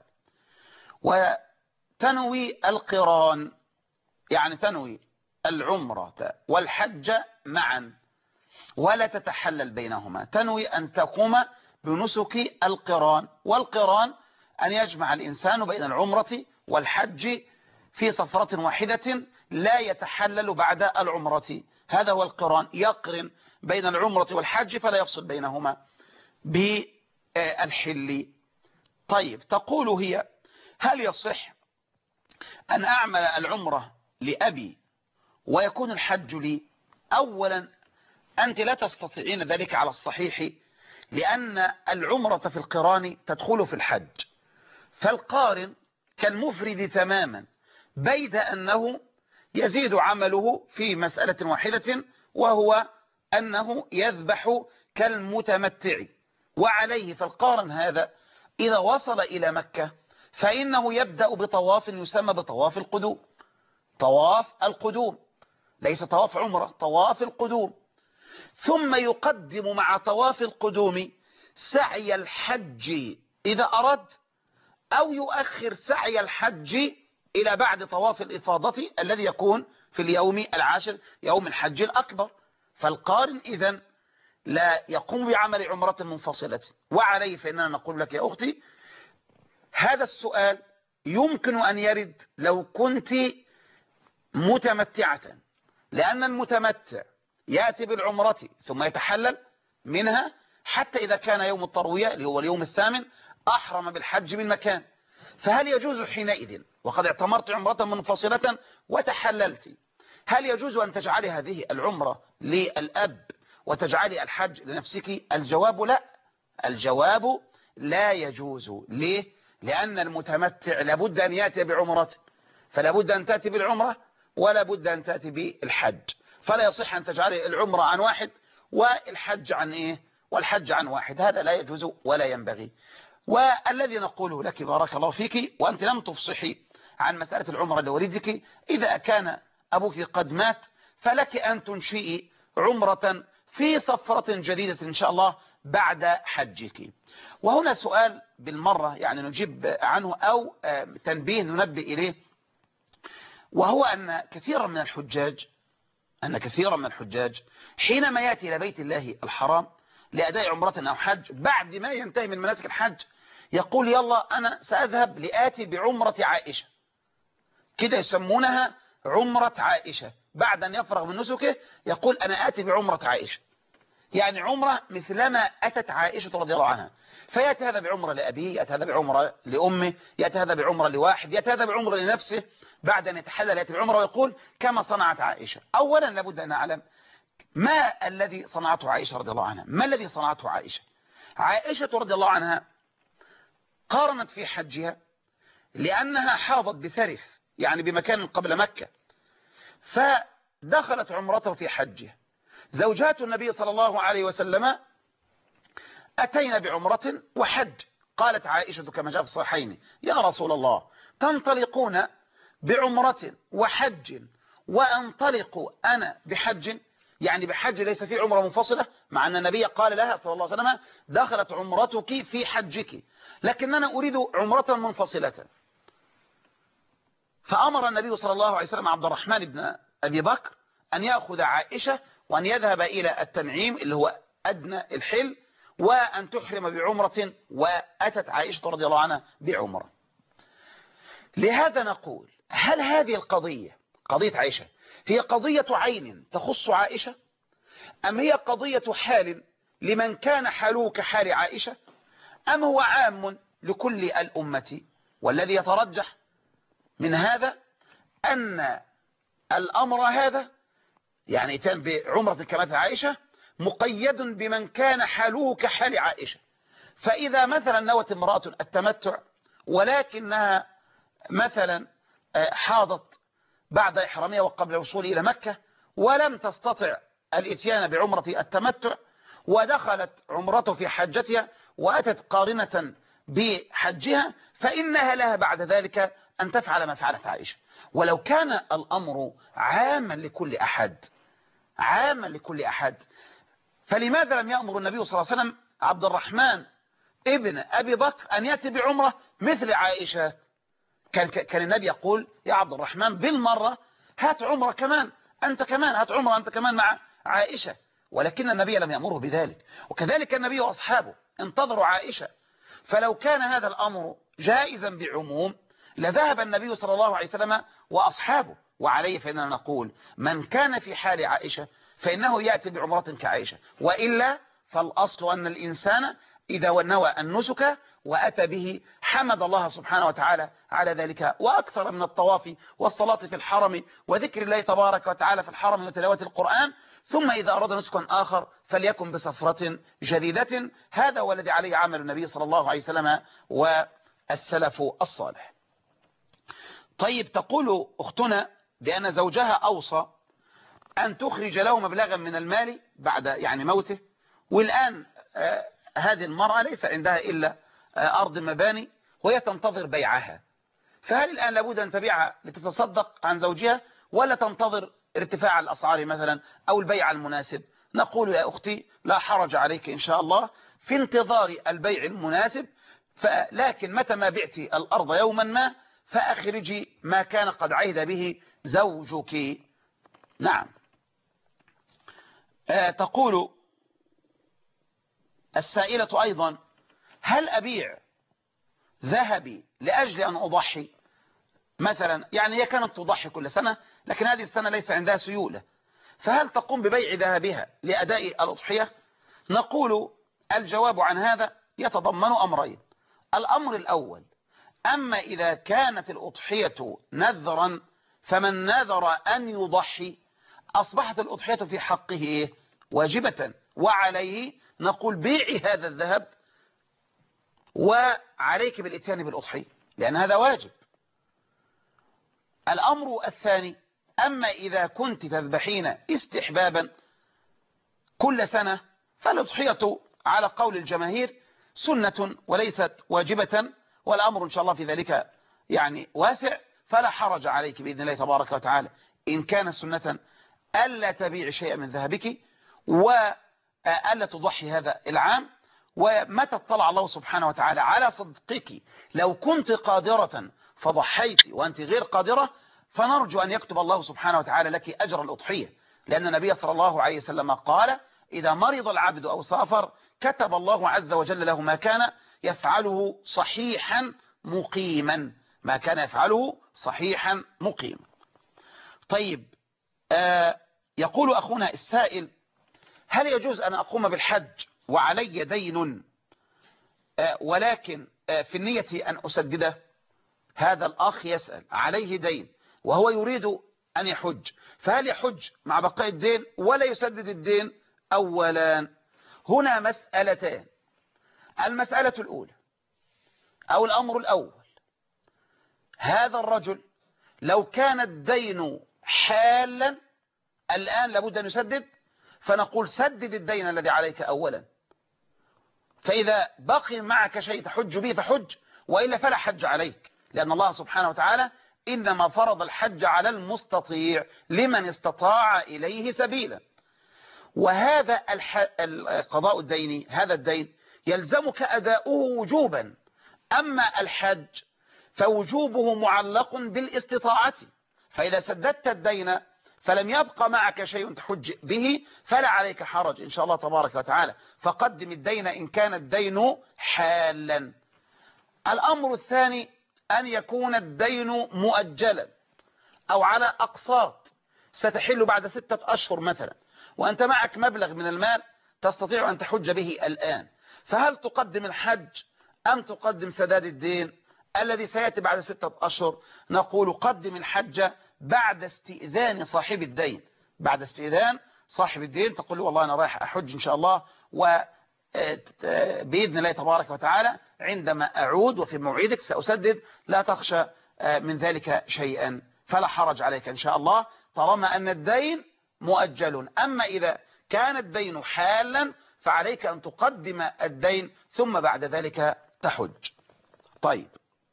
وتنوي القران، يعني تنوي العمرة والحج معا ولا تتحلل بينهما، تنوي أن تقوم بنسك القران. والقران أن يجمع الإنسان بين العمرة والحج في سفرة واحدة لا يتحلل بعد العمرة، هذا هو القران، يقرن بين العمرة والحج فلا يفصل بينهما بالحل. طيب، تقول هي هل يصح أن أعمل العمرة لأبي ويكون الحج لي؟ أولا أنت لا تستطيعين ذلك على الصحيح، لأن العمرة في القران تدخل في الحج، فالقارن كالمفرد تماما، بيد أنه يزيد عمله في مسألة واحدة وهو أنه يذبح كالمتمتع. وعليه فالقارن هذا إذا وصل إلى مكة فإنه يبدأ بطواف يسمى بطواف القدوم، طواف القدوم ليس طواف عمرة، طواف القدوم، ثم يقدم مع طواف القدوم سعي الحج إذا أراد، أو يؤخر سعي الحج إلى بعد طواف الإفاضة الذي يكون في اليوم العاشر يوم الحج الأكبر. فالقارن إذن لا يقوم بعمل عمرة منفصلة. وعليه فإننا نقول لك يا أختي هذا السؤال يمكن أن يرد لو كنت متمتعة، لأن المتمتع يأتي بالعمرة ثم يتحلل منها حتى إذا كان يوم التروية اللي هو اليوم الثامن أحرم بالحج من مكان، فهل يجوز حينئذ وقد اعتمرت عمرة منفصلة وتحللت، هل يجوز أن تجعلي هذه العمرة للأب وتجعلي الحج لنفسك؟ الجواب لا، الجواب لا يجوز. ليه؟ لأن المتمتع لابد أن يأتي بعمرة، فلا بد أن تأتي بالعمرة ولا بد أن تأتي بالحج، فلا يصح أن تجعلي العمرة عن واحد والحج عن إيه؟ والحج عن واحد، هذا لا يجوز ولا ينبغي. والذي نقوله لك بارك الله فيك وأنت لم تفصحي عن مسألة العمرة لولدك، إذا كان أبوك قد مات فلك أن تنشئي عمرة في سفرة جديدة إن شاء الله بعد حجك. وهنا سؤال بالمرة يعني نجيب عنه أو تنبيه ننبه إليه، وهو أن كثيرا من الحجاج أن كثيرا من الحجاج حينما يأتي إلى بيت الله الحرام لأداء عمرة أو حج بعد ما ينتهي من مناسك الحج يقول يلا أنا سأذهب لآتي بعمرة عائشة، كده يسمونها عمرة عائشة، بعد أن يفرغ من نسكه يقول أنا آتي بعمرة عائشة. يعني عمرة مثلما أتت عائشة رضي الله عنها. فيأتي هذا بعمرة لأبيه، يأتي هذا بعمرة لأمه، يأتي هذا بعمرة لواحد، يأتي هذا بعمرة لنفسه، بعد أن يتحلل يأتي بعمرة ويقول كما صنعت عائشة. أولا لابد أن نعلم ما الذي صنعته عائشة رضي الله عنها. ما الذي صنعته عائشة؟ عائشة رضي الله عنها قارنت في حجها لأنها حاضت بثرث، يعني بمكان قبل مكة، فدخلت عمرته في حجه. زوجات النبي صلى الله عليه وسلم أتينا بعمرة وحج. قالت عائشة كما جاء في الصحيحين يا رسول الله تنطلقون بعمرة وحج وأنطلق أنا بحج؟ يعني بحج ليس في عمرة منفصلة، مع أن النبي قال لها صلى الله عليه وسلم دخلت عمرتك في حجك، لكننا أريد عمرة منفصلة. فأمر النبي صلى الله عليه وسلم عبد الرحمن بن أبي بكر أن يأخذ عائشة وأن يذهب إلى التنعيم اللي هو أدنى الحل وأن تحرم بعمرة، وأتت عائشة رضي الله عنها بعمرة. لهذا نقول هل هذه القضية قضية عائشة هي قضية عين تخص عائشة، أم هي قضية حال لمن كان حاله كحال عائشة، أم هو عام لكل الأمة؟ والذي يترجح من هذا أن الأمر هذا يعني كان بعمرة كما عائشة مقيد بمن كان حاله كحال عائشة. فإذا مثلا نوت امرأة التمتع ولكنها مثلا حاضت بعد إحرامها وقبل الوصول إلى مكة ولم تستطع الاتيان بعمرة التمتع ودخلت عمرته في حجتها وأتت قارنة بحجها، فإنها لها بعد ذلك أن تفعل ما فعلت عائشة. ولو كان الأمر عاما لكل أحد عاما لكل أحد فلماذا لم يأمر النبي صلى الله عليه وسلم عبد الرحمن ابن أبي بكر أن يأتي بعمرة مثل عائشة؟ كان كان النبي يقول يا عبد الرحمن بالمرة هات عمرة كمان، أنت كمان هات عمرة أنت كمان مع عائشة، ولكن النبي لم يأمره بذلك. وكذلك النبي وأصحابه انتظروا عائشة. فلو كان هذا الأمر جائزا بعموم لذهب النبي صلى الله عليه وسلم وأصحابه. وعليه فإننا نقول من كان في حال عائشة فإنه يأتي بعمرة كعائشة، وإلا فالأصل أن الإنسان إذا نوى النسك وأتى به حمد الله سبحانه وتعالى على ذلك، وأكثر من الطواف والصلاة في الحرم وذكر الله تبارك وتعالى في الحرم وتلاوة القرآن، ثم إذا أراد نسكا آخر فليكن بصفرة جديدة. هذا هو الذي عليه عمل النبي صلى الله عليه وسلم والسلف الصالح. طيب تقول أختنا بأن زوجها أوصى أن تخرج له مبلغا من المال بعد يعني موته، والآن آه هذه المرأة ليس عندها إلا آه أرض مباني وهي تنتظر بيعها، فهل الآن لابد أن تبيعها لتتصدق عن زوجها ولا تنتظر ارتفاع الأسعار مثلا أو البيع المناسب؟ نقول يا أختي لا حرج عليك إن شاء الله في انتظار البيع المناسب، لكن متى ما بعتي الأرض يوما ما فأخرجي ما كان قد عهد به زوجك. نعم. آه تقول السائلة أيضا هل أبيع ذهبي لأجل أن أضحي مثلا؟ يعني هي كانت تضحي كل سنة لكن هذه السنة ليس عندها سيولة، فهل تقوم ببيع ذهبها لأداء الأضحية؟ نقول الجواب عن هذا يتضمن أمرين. الأمر الأول أما إذا كانت الأضحية نذرا فمن نذر أن يضحي أصبحت الأضحية في حقه واجبة، وعليه نقول بيعي هذا الذهب وعليك بالإتيان بالأضحية لأن هذا واجب. الأمر الثاني أما إذا كنت تذبحين استحبابا كل سنة فالأضحية على قول الجماهير سنة وليست واجبة، والأمر إن شاء الله في ذلك يعني واسع، فلا حرج عليك بإذن الله تبارك وتعالى إن كان سنة ألا تبيع شيئا من ذهبك وألا تضحي هذا العام. ومتى اطلع الله سبحانه وتعالى على صدقك لو كنت قادرة فضحيت وأنت غير قادرة فنرجو أن يكتب الله سبحانه وتعالى لك أجر الأضحية، لأن النبي صلى الله عليه وسلم قال إذا مرض العبد أو سافر كتب الله عز وجل له ما كان يفعله صحيحا مقيما، ما كان يفعله صحيحا مقيما. طيب آه يقول أخونا السائل هل يجوز أن أقوم بالحج وعلي دين ولكن في النية أن أسدده؟ هذا الأخ يسأل عليه دين وهو يريد أن يحج، فهل يحج مع بقاء الدين ولا يسدد الدين؟ أولا هنا مسألتان. المسألة الأولى أو الأمر الأول، هذا الرجل لو كان الدين حالا الآن لابد أن يسدد، فنقول سدد الدين الذي عليك أولا، فإذا بقي معك شيء تحج به فحج، وإلا فلا حج عليك، لأن الله سبحانه وتعالى إنما فرض الحج على المستطيع لمن استطاع إليه سبيلا. وهذا القضاء الديني، هذا الدين يلزمك أداؤه وجوبا، أما الحج فوجوبه معلق بالاستطاعة، فإذا سددت الدين فلم يبقى معك شيء تحج به فلا عليك حرج إن شاء الله تبارك وتعالى، فقدم الدين إن كان الدين حالا. الأمر الثاني أن يكون الدين مؤجلا أو على أقساط ستحل بعد ستة أشهر مثلا، وأنت معك مبلغ من المال تستطيع أن تحج به الآن، فهل تقدم الحج أم تقدم سداد الدين الذي سيأتي بعد ستة أشهر؟ نقول قدم الحج بعد استئذان صاحب الدين، بعد استئذان صاحب الدين تقول له والله أنا رايح أحج إن شاء الله، وبإذن الله تبارك وتعالى عندما أعود وفي موعدك سأسدد، لا تخشى من ذلك شيئا، فلا حرج عليك إن شاء الله طالما أن الدين مؤجل. أما إذا كان الدين حالا فعليك أن تقدم الدين ثم بعد ذلك تحج. طيب،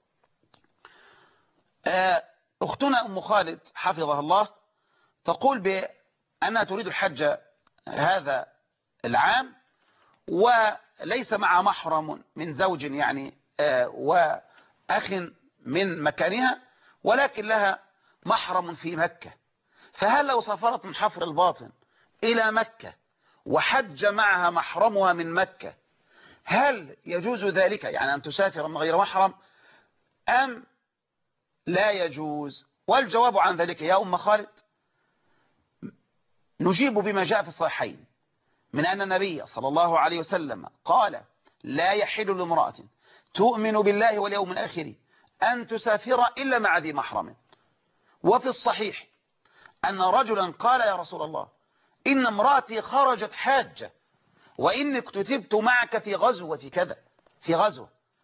أختنا أم خالد حفظها الله تقول بأنها تريد الحج هذا العام وليس مع محرم من زوج يعني وأخ من مكانها، ولكن لها محرم في مكة، فهل لو سافرت من حفر الباطن إلى مكة وحج معها محرمها من مكة هل يجوز ذلك، يعني أن تسافر من غير محرم أم لا يجوز؟ والجواب عن ذلك يا أم خالد نجيب بما جاء في الصحيحين من أن النبي صلى الله عليه وسلم قال لا يحل لامرأة تؤمن بالله واليوم الآخر أن تسافر إلا مع ذي محرم. وفي الصحيح أن رجلا قال يا رسول الله إن امرأتي خرجت حاجة وإني اكتتبت معك في غزوة كذا، في غزوة،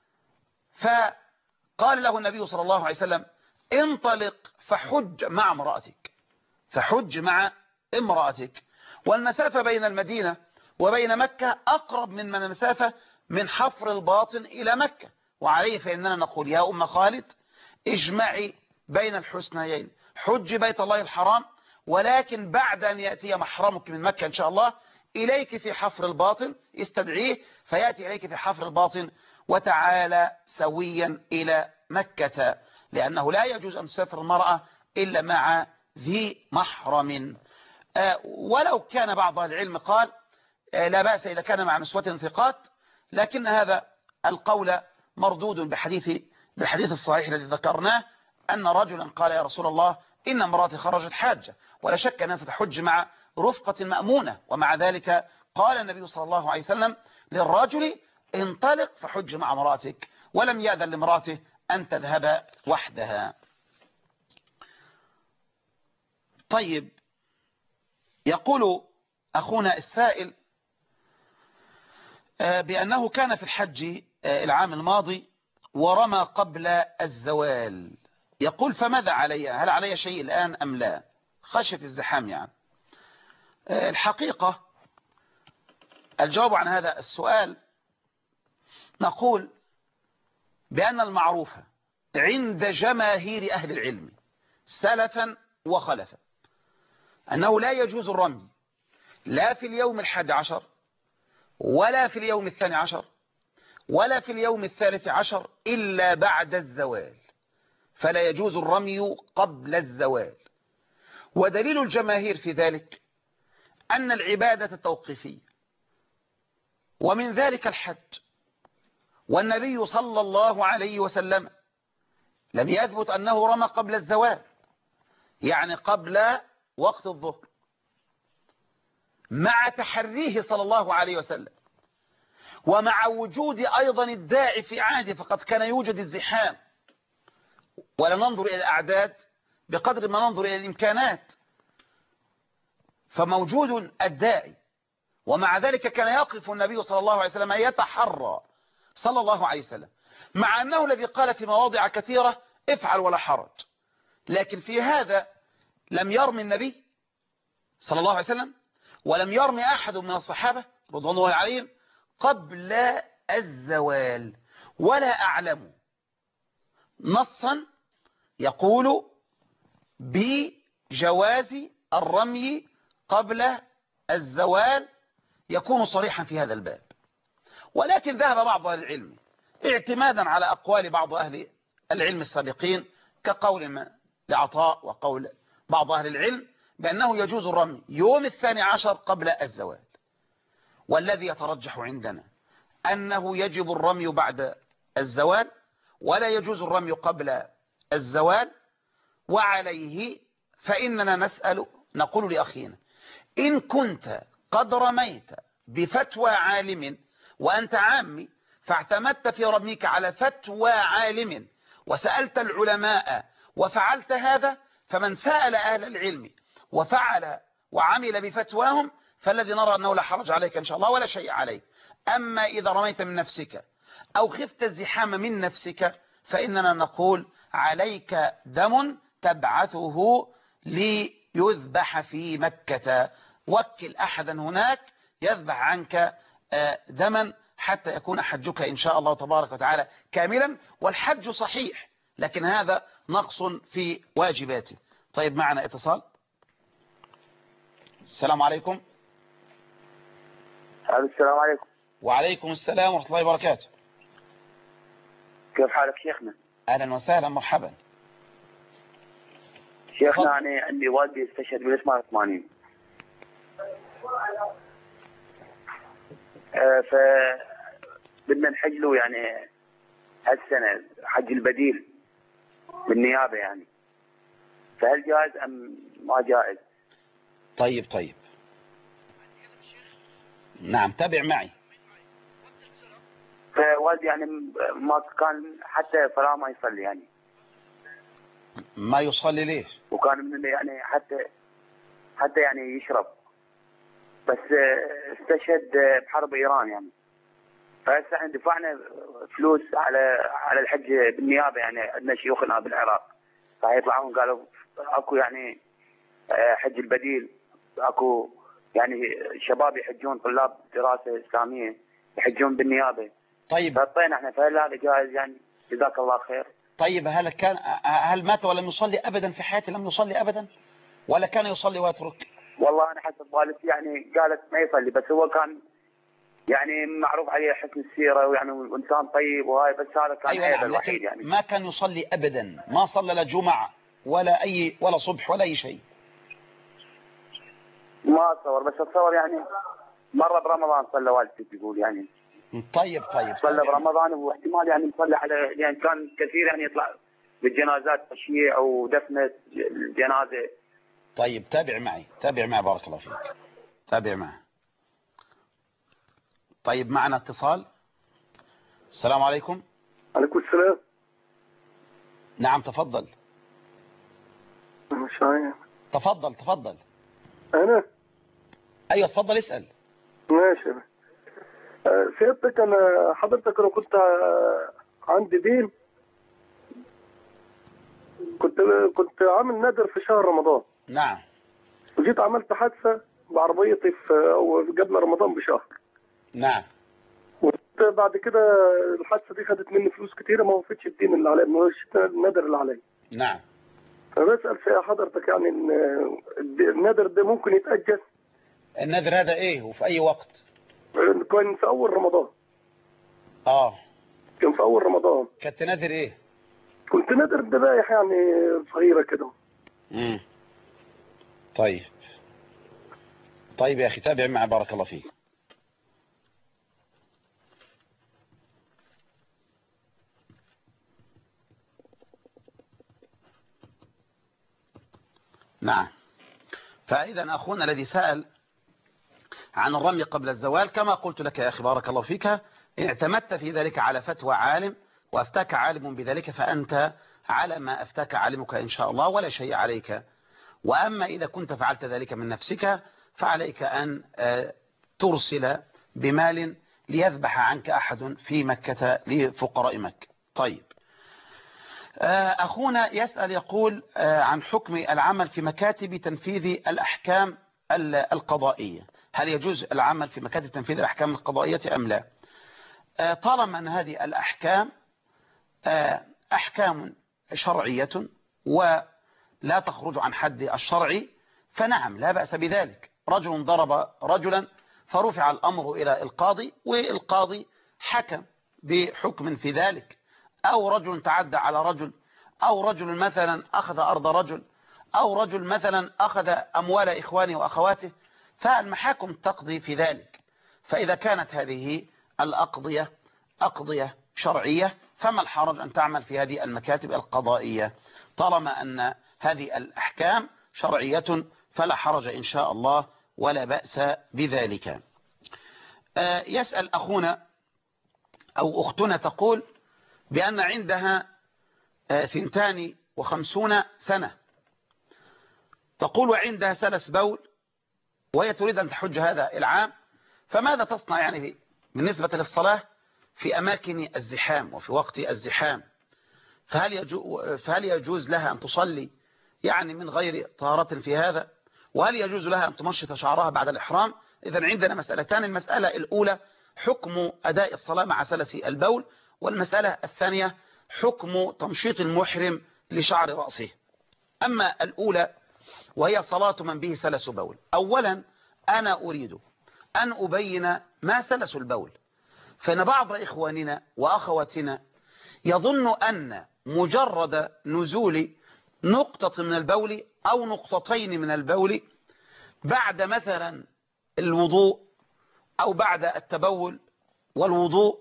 فقال له النبي صلى الله عليه وسلم انطلق فحج مع امرأتك، فحج مع امرأتك. والمسافة بين المدينة وبين مكة أقرب من المسافة من حفر الباطن إلى مكة، وعليه فإننا نقول يا أم خالد اجمعي بين الحسنيين، حج بيت الله الحرام ولكن بعد أن يأتي محرمك من مكة إن شاء الله إليك في حفر الباطن، استدعيه فيأتي إليك في حفر الباطن وتعالى سويا إلى مكة، لأنه لا يجوز أن تسافر المرأة إلا مع ذي محرم. آه ولو كان بعض العلم قال آه لا بأس إذا كان مع نسوة ثقات، لكن هذا القول مردود بحديث بالحديث الصحيح الذي ذكرناه أن رجلا قال يا رسول الله إن امرأتي خرجت حاجة، ولا شك أنها ستحج مع رفقة مأمونة، ومع ذلك قال النبي صلى الله عليه وسلم للرجل انطلق فحج مع امرأتك، ولم يأذن لامرأته أن تذهب وحدها. طيب، يقول أخونا السائل بأنه كان في الحج العام الماضي ورمى قبل الزوال، يقول فماذا علي؟ هل علي شيء الآن أم لا؟ خشية الزحام يعني. الحقيقة الجواب عن هذا السؤال نقول بأن المعروف عند جماهير أهل العلم سلفا وخلفا أنه لا يجوز الرمي لا في اليوم الحادي عشر ولا في اليوم الثاني عشر ولا في اليوم الثالث عشر إلا بعد الزوال، فلا يجوز الرمي قبل الزوال. ودليل الجماهير في ذلك أن العبادة توقيفية، ومن ذلك الحج، والنبي صلى الله عليه وسلم لم يثبت أنه رمى قبل الزوال، يعني قبل وقت الظهر، مع تحريه صلى الله عليه وسلم ومع وجود أيضا الداعي في عهده، فقد كان يوجد الزحام، ولا ننظر إلى الأعداد بقدر ما ننظر إلى الإمكانات، فموجود الداعي، ومع ذلك كان يقف النبي صلى الله عليه وسلم يتحرى صلى الله عليه وسلم، مع أنه الذي قال في مواضع كثيرة افعل ولا حرج، لكن في هذا لم يرمي النبي صلى الله عليه وسلم ولم يرمي أحد من الصحابة رضوان الله عليهم قبل الزوال، ولا أعلم نصا يقول بجواز الرمي قبل الزوال يكون صريحا في هذا الباب. ولكن ذهب بعض أهل العلم اعتمادا على أقوال بعض أهل العلم السابقين كقول لعطاء وقول بعض أهل العلم بأنه يجوز الرمي يوم الثاني عشر قبل الزوال، والذي يترجح عندنا أنه يجب الرمي بعد الزوال ولا يجوز الرمي قبل الزوال. وعليه فإننا نسأل نقول لأخينا إن كنت قد رميت بفتوى عالم وأنت عامي فاعتمدت في رميك على فتوى عالم وسألت العلماء وفعلت هذا، فمن سأل أهل العلم وفعل وعمل بفتواهم فالذي نرى أنه لا حرج عليك إن شاء الله ولا شيء عليك. أما إذا رميت من نفسك أو خفت الزحام من نفسك فإننا نقول عليك دم تبعثه ليذبح في مكة، وكل أحدا هناك يذبح عنك دما حتى يكون حجك إن شاء الله تبارك وتعالى كاملا، والحج صحيح لكن هذا نقص في واجباته. طيب معنا اتصال. السلام عليكم. السلام عليكم. وعليكم السلام ورحمة الله وبركاته. كيف حالك شيخنا؟ أهلا وسهلا مرحبا. شيخنا أنا عندي والدي استشهد بال ثمانية وثمانين، آه ف بدنا نحج له يعني هالسنة حج البديل بالنيابة يعني، فهل جائز أم ما جائز؟ طيب طيب نعم تابع معي. فوالدي يعني ما كان حتى صلاة ما يصلي يعني. ما يصلي ليش؟ وكان من يعني حتى حتى يعني يشرب، بس استشهد بحرب إيران يعني. فهسه احنا دفعنا فلوس على على الحج بالنيابة يعني، عندنا شيوخنا بالعراق فيطلعون قالوا اكو يعني حج البديل، اكو يعني شباب يحجون طلاب دراسة إسلامية يحجون بالنيابة. طيب فاعطينا احنا، فهل هذا جائز يعني؟ جزاك الله خير. طيب هل كان هل مات ولم يصلي ابدا في حياته؟ لم يصلي ابدا ولا كان يصلي ويترك؟ والله انا حسب والدتي يعني قالت ما يصلي، بس هو كان يعني معروف عليه حسن السيره ويعني انسان طيب وهاي، بس هذا كان أيوة عيب نعم، الوحيد يعني. ما كان يصلي ابدا، ما صلى لا جمعه ولا اي ولا صبح ولا اي شيء. ما اتصور، بس اتصور يعني مره برمضان صلى والدتي تقول يعني. طيب طيب صلى برمضان، واحتمال يعني نصلي على يعني كان كثير يعني يطلع بالجنازات تشييع ودفنه الجنازه. طيب تابع معي تابع معي بارك الله فيك، تابع معي. طيب معنا اتصال. السلام عليكم. عليكم السلام. نعم تفضل. مش عارف. تفضل تفضل. أنا؟ أيوة تفضل اسأل. ماشي. أه سيادتك أنا حضرتك أنا كنت عندي دين، كنت كنت عامل نذر في شهر رمضان. نعم. وجيت عملت حادثة بعربيتي في قبل رمضان بشهر. نعم. وبعد كده الحادثة دي خدت مني فلوس كتيرة، ما وفتش الدين اللي عليا، ما وفتش النذر اللي عليا. نعم. فبسأل في حضرتك يعني ان النذر ده ممكن يتأجل؟ النذر هذا ايه وفي اي وقت؟ كان في اول رمضان. اه كان في اول رمضان. كنت نذر ايه؟ كنت نذر ذبايح يعني صغيرة كده. امم طيب طيب يا اخي تابع معي بارك الله فيك. نعم. فإذا أخونا الذي سأل عن الرمي قبل الزوال، كما قلت لك يا أخي بارك الله فيك، إن اعتمدت في ذلك على فتوى عالم وأفتاك عالم بذلك فأنت على ما أفتاك عالمك إن شاء الله ولا شيء عليك. وأما إذا كنت فعلت ذلك من نفسك فعليك أن ترسل بمال ليذبح عنك أحد في مكة لفقراء مكة. طيب، أخونا يسأل يقول عن حكم العمل في مكاتب تنفيذ الأحكام القضائية، هل يجوز العمل في مكاتب تنفيذ الأحكام القضائية أم لا؟ طالما أن هذه الأحكام أحكام شرعية ولا تخرج عن حد الشرع فنعم لا بأس بذلك. رجل ضرب رجلا فرفع الأمر إلى القاضي والقاضي حكم بحكم في ذلك، أو رجل تعدى على رجل، أو رجل مثلا أخذ أرض رجل، أو رجل مثلا أخذ أموال إخوانه وأخواته، فالمحاكم تقضي في ذلك. فإذا كانت هذه الأقضية أقضية شرعية فما الحرج أن تعمل في هذه المكاتب القضائية؟ طالما أن هذه الأحكام شرعية فلا حرج إن شاء الله ولا بأس بذلك. يسأل أخونا أو أختنا تقول بأن عندها ثنتان وخمسون سنة، تقول وعندها سلس بول وهي تريد أن تحج هذا العام، فماذا تصنع يعني بالنسبة للصلاة في أماكن الزحام وفي وقت الزحام؟ فهل يجوز, فهل يجوز لها أن تصلي يعني من غير طهارة في هذا؟ وهل يجوز لها أن تمشط شعرها بعد الإحرام؟ إذن عندنا مسألتان، المسألة الأولى حكم أداء الصلاة مع سلس البول، والمسألة الثانية حكم تمشيط المحرم لشعر رأسه. أما الأولى وهي صلاة من به سلس بول، أولا أنا أريد أن أبين ما سلس البول، فإن بعض إخواننا وأخواتنا يظن أن مجرد نزول نقطة من البول أو نقطتين من البول بعد مثلا الوضوء أو بعد التبول والوضوء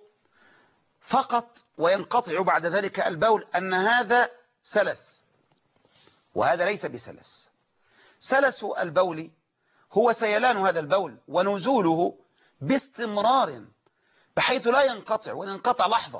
فقط وينقطع بعد ذلك البول أن هذا سلس، وهذا ليس بسلس. سلس البول هو سيلان هذا البول ونزوله باستمرار بحيث لا ينقطع وينقطع لحظة،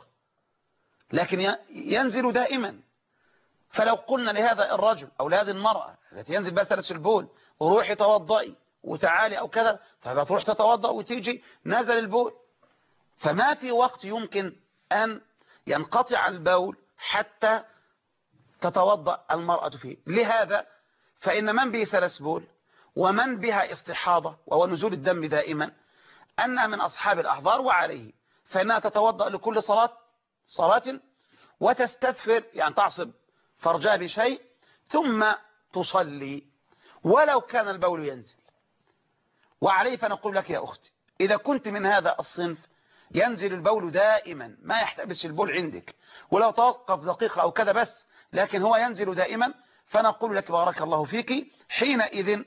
لكن ينزل دائما. فلو قلنا لهذا الرجل أو لهذه المرأة التي ينزل بها سلس البول وروحي توضئي وتعالي أو كذا، فبتروح تتوضأ وتيجي نزل البول، فما في وقت يمكن أن ينقطع البول حتى تتوضأ المرأة فيه. لهذا فإن من به سلس بول ومن بها استحاضة وهو نزول الدم دائما أنها من أصحاب الأحضار، وعليه فإنها تتوضأ لكل صلاة صلاة وتستثفر يعني تعصب فرجها بشيء ثم تصلي ولو كان البول ينزل. وعليه فنقول لك يا أختي إذا كنت من هذا الصنف ينزل البول دائما ما يحتبس البول عندك ولو توقف دقيقة أو كذا بس، لكن هو ينزل دائما، فنقول لك بارك الله فيك حينئذ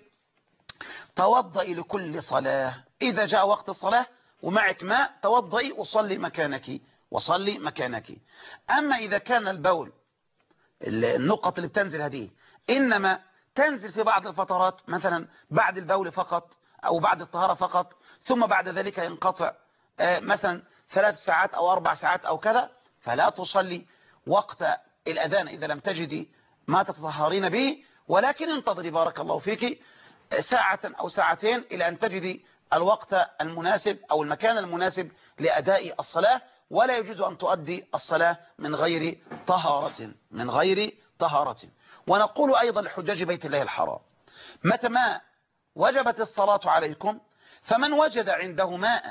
توضئي لكل صلاة، إذا جاء وقت الصلاة ومعك ماء توضئي وصلي مكانك وصلي مكانك. أما إذا كان البول النقط اللي بتنزل هذه إنما تنزل في بعض الفترات مثلا بعد البول فقط أو بعد الطهارة فقط ثم بعد ذلك ينقطع مثلا ثلاث ساعات أو أربع ساعات أو كذا، فلا تصلي وقت الأذان إذا لم تجدي ما تتطهرين به، ولكن انتظري بارك الله فيك ساعة أو ساعتين إلى أن تجدي الوقت المناسب أو المكان المناسب لأداء الصلاة، ولا يجوز أن تؤدي الصلاة من غير طهارة من غير طهارة. ونقول أيضا لحجاج بيت الله الحرام متى ما وجبت الصلاة عليكم فمن وجد عنده ماء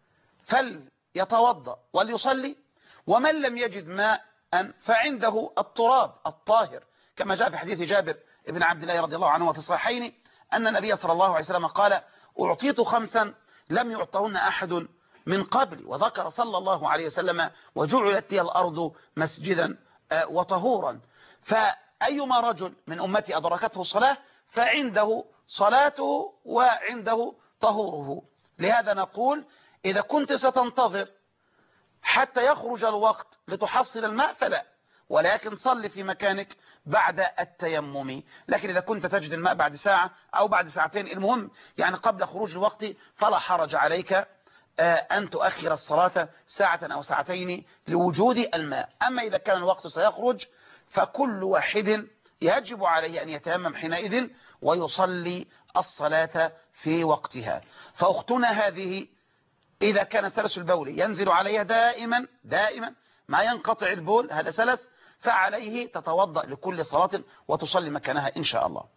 فليتوضأ وليصلي، ومن لم يجد ماء فعنده التراب الطاهر كما جاء في حديث جابر بن عبد الله رضي الله عنه في الصحيحين أن النبي صلى الله عليه وسلم قال أعطيت خمسا لم يعطهن أحد من قبل، وذكر صلى الله عليه وسلم وجعلت لي الأرض مسجدا وطهورا. فأيما رجل من أمتي أدركته الصلاة فعنده صلاته وعنده طهوره. لهذا نقول إذا كنت ستنتظر حتى يخرج الوقت لتحصل الماء فلا، ولكن صل في مكانك بعد التيمم. لكن إذا كنت تجد الماء بعد ساعة أو بعد ساعتين، المهم يعني قبل خروج الوقت، فلا حرج عليك أن تؤخر الصلاة ساعة أو ساعتين لوجود الماء. أما إذا كان الوقت سيخرج فكل واحد يجب عليه أن يتيمم حينئذ ويصلي الصلاة في وقتها. فأختنا هذه إذا كان سلس البول ينزل عليها دائما دائما ما ينقطع البول، هذا سلس، فعليه تتوضأ لكل صلاة وتصلي مكانها إن شاء الله.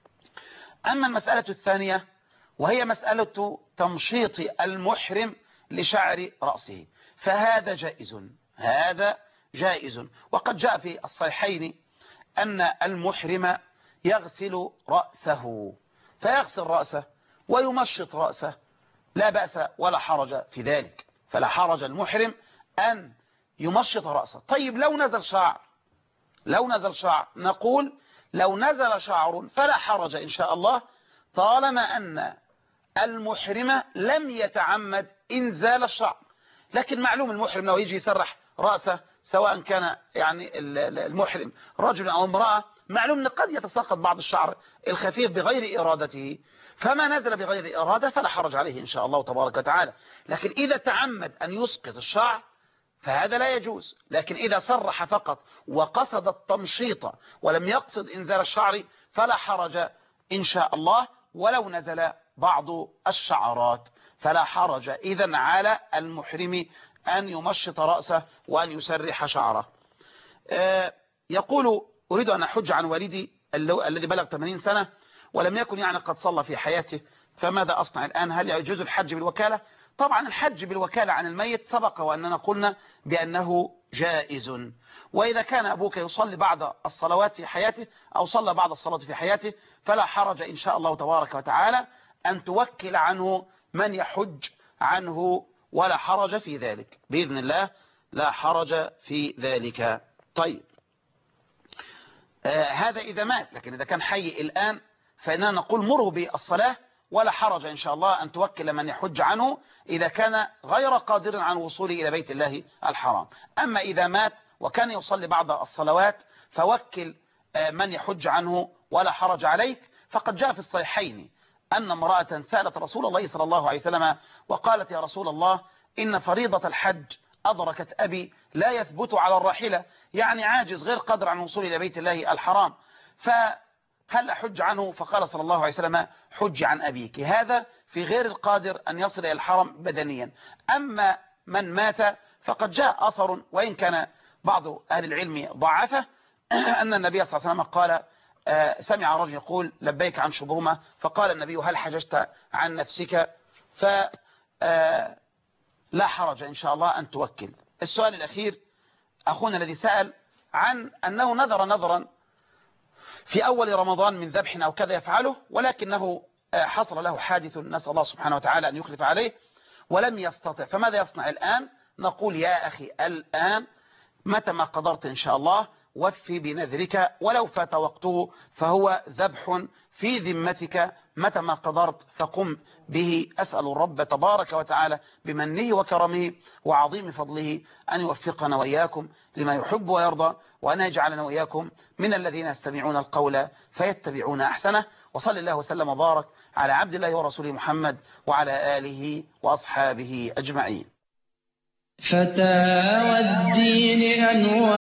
أما المسألة الثانية وهي مسألة تمشيط المحرم لشعر رأسه، فهذا جائز، هذا جائز. وقد جاء في الصحيحين أن المحرم يغسل رأسه، فيغسل رأسه ويمشط رأسه، لا بأس ولا حرج في ذلك، فلا حرج المحرم أن يمشط رأسه. طيب لو نزل شعر، لو نزل شعر نقول لو نزل شعر فلا حرج إن شاء الله، طالما أن المحرم لم يتعمد إنزال الشعر. لكن معلوم المحرم لو يجي يسرح رأسه، سواء كان يعني المحرم رجل أو امرأة، معلوم أن قد يتساقط بعض الشعر الخفيف بغير إرادته، فما نزل بغير إرادة فلا حرج عليه إن شاء الله تبارك وتعالى. لكن إذا تعمد أن يسقط الشعر فهذا لا يجوز. لكن إذا صرح فقط وقصد التمشيط ولم يقصد إنزال الشعر فلا حرج إن شاء الله، ولو نزل بعض الشعرات فلا حرج إذن على المحرم أن يمشط رأسه وأن يسرح شعره. آه يقول أريد أن أحج عن والدي الذي بلغ ثمانين سنة ولم يكن يعني قد صلى في حياته، فماذا أصنع الآن؟ هل يجوز الحج بالوكالة؟ طبعا الحج بالوكالة عن الميت سبق وأننا قلنا بأنه جائز. وإذا كان أبوك يصلي بعض الصلوات في حياته أو صلى بعض الصلاة في حياته فلا حرج إن شاء الله تبارك وتعالى أن توكل عنه من يحج عنه، ولا حرج في ذلك بإذن الله، لا حرج في ذلك. طيب آه هذا إذا مات. لكن إذا كان حي الآن فإننا نقول مره بالصلاة ولا حرج إن شاء الله أن توكل من يحج عنه إذا كان غير قادر عن وصوله إلى بيت الله الحرام. أما إذا مات وكان يصلي بعض الصلوات فوكل من يحج عنه ولا حرج عليك. فقد جاء في الصحيحين أن امرأة سألت رسول الله صلى الله عليه وسلم وقالت: يا رسول الله، إن فريضة الحج أدركت أبي لا يثبت على الراحلة، يعني عاجز غير قادر عن وصول إلى بيت الله الحرام، فهل أحج عنه؟ فقال صلى الله عليه وسلم: حج عن أبيك. هذا في غير القادر أن يصل إلى الحرم بدنيا. أما من مات فقد جاء أثر وإن كان بعض أهل العلم ضعفه أن النبي صلى الله عليه وسلم قال: سمع رجل يقول: لبيك عن شبرمة، فقال النبي: هل حججت عن نفسك؟ فلا حرج إن شاء الله أن توكل. السؤال الأخير أخونا الذي سأل عن أنه نذر نذرا في أول رمضان من ذبح أو كذا يفعله، ولكنه حصل له حادث نسأل الله سبحانه وتعالى أن يخلف عليه ولم يستطع، فماذا يصنع الآن؟ نقول: يا أخي الآن متى ما قدرت إن شاء الله وفي بنذرك، ولو فات وقته فهو ذبح في ذمتك، متى ما قدرت فقم به. أسأل الرب تبارك وتعالى بمنه وكرمه وعظيم فضله أن يوفقنا وإياكم لما يحب ويرضى، وأن يجعلنا وإياكم من الذين يستمعون القول فيتبعون أحسنه. وصلى الله وسلم وبارك على عبد الله ورسوله محمد وعلى آله وأصحابه أجمعين. فتاوى الدين أنوار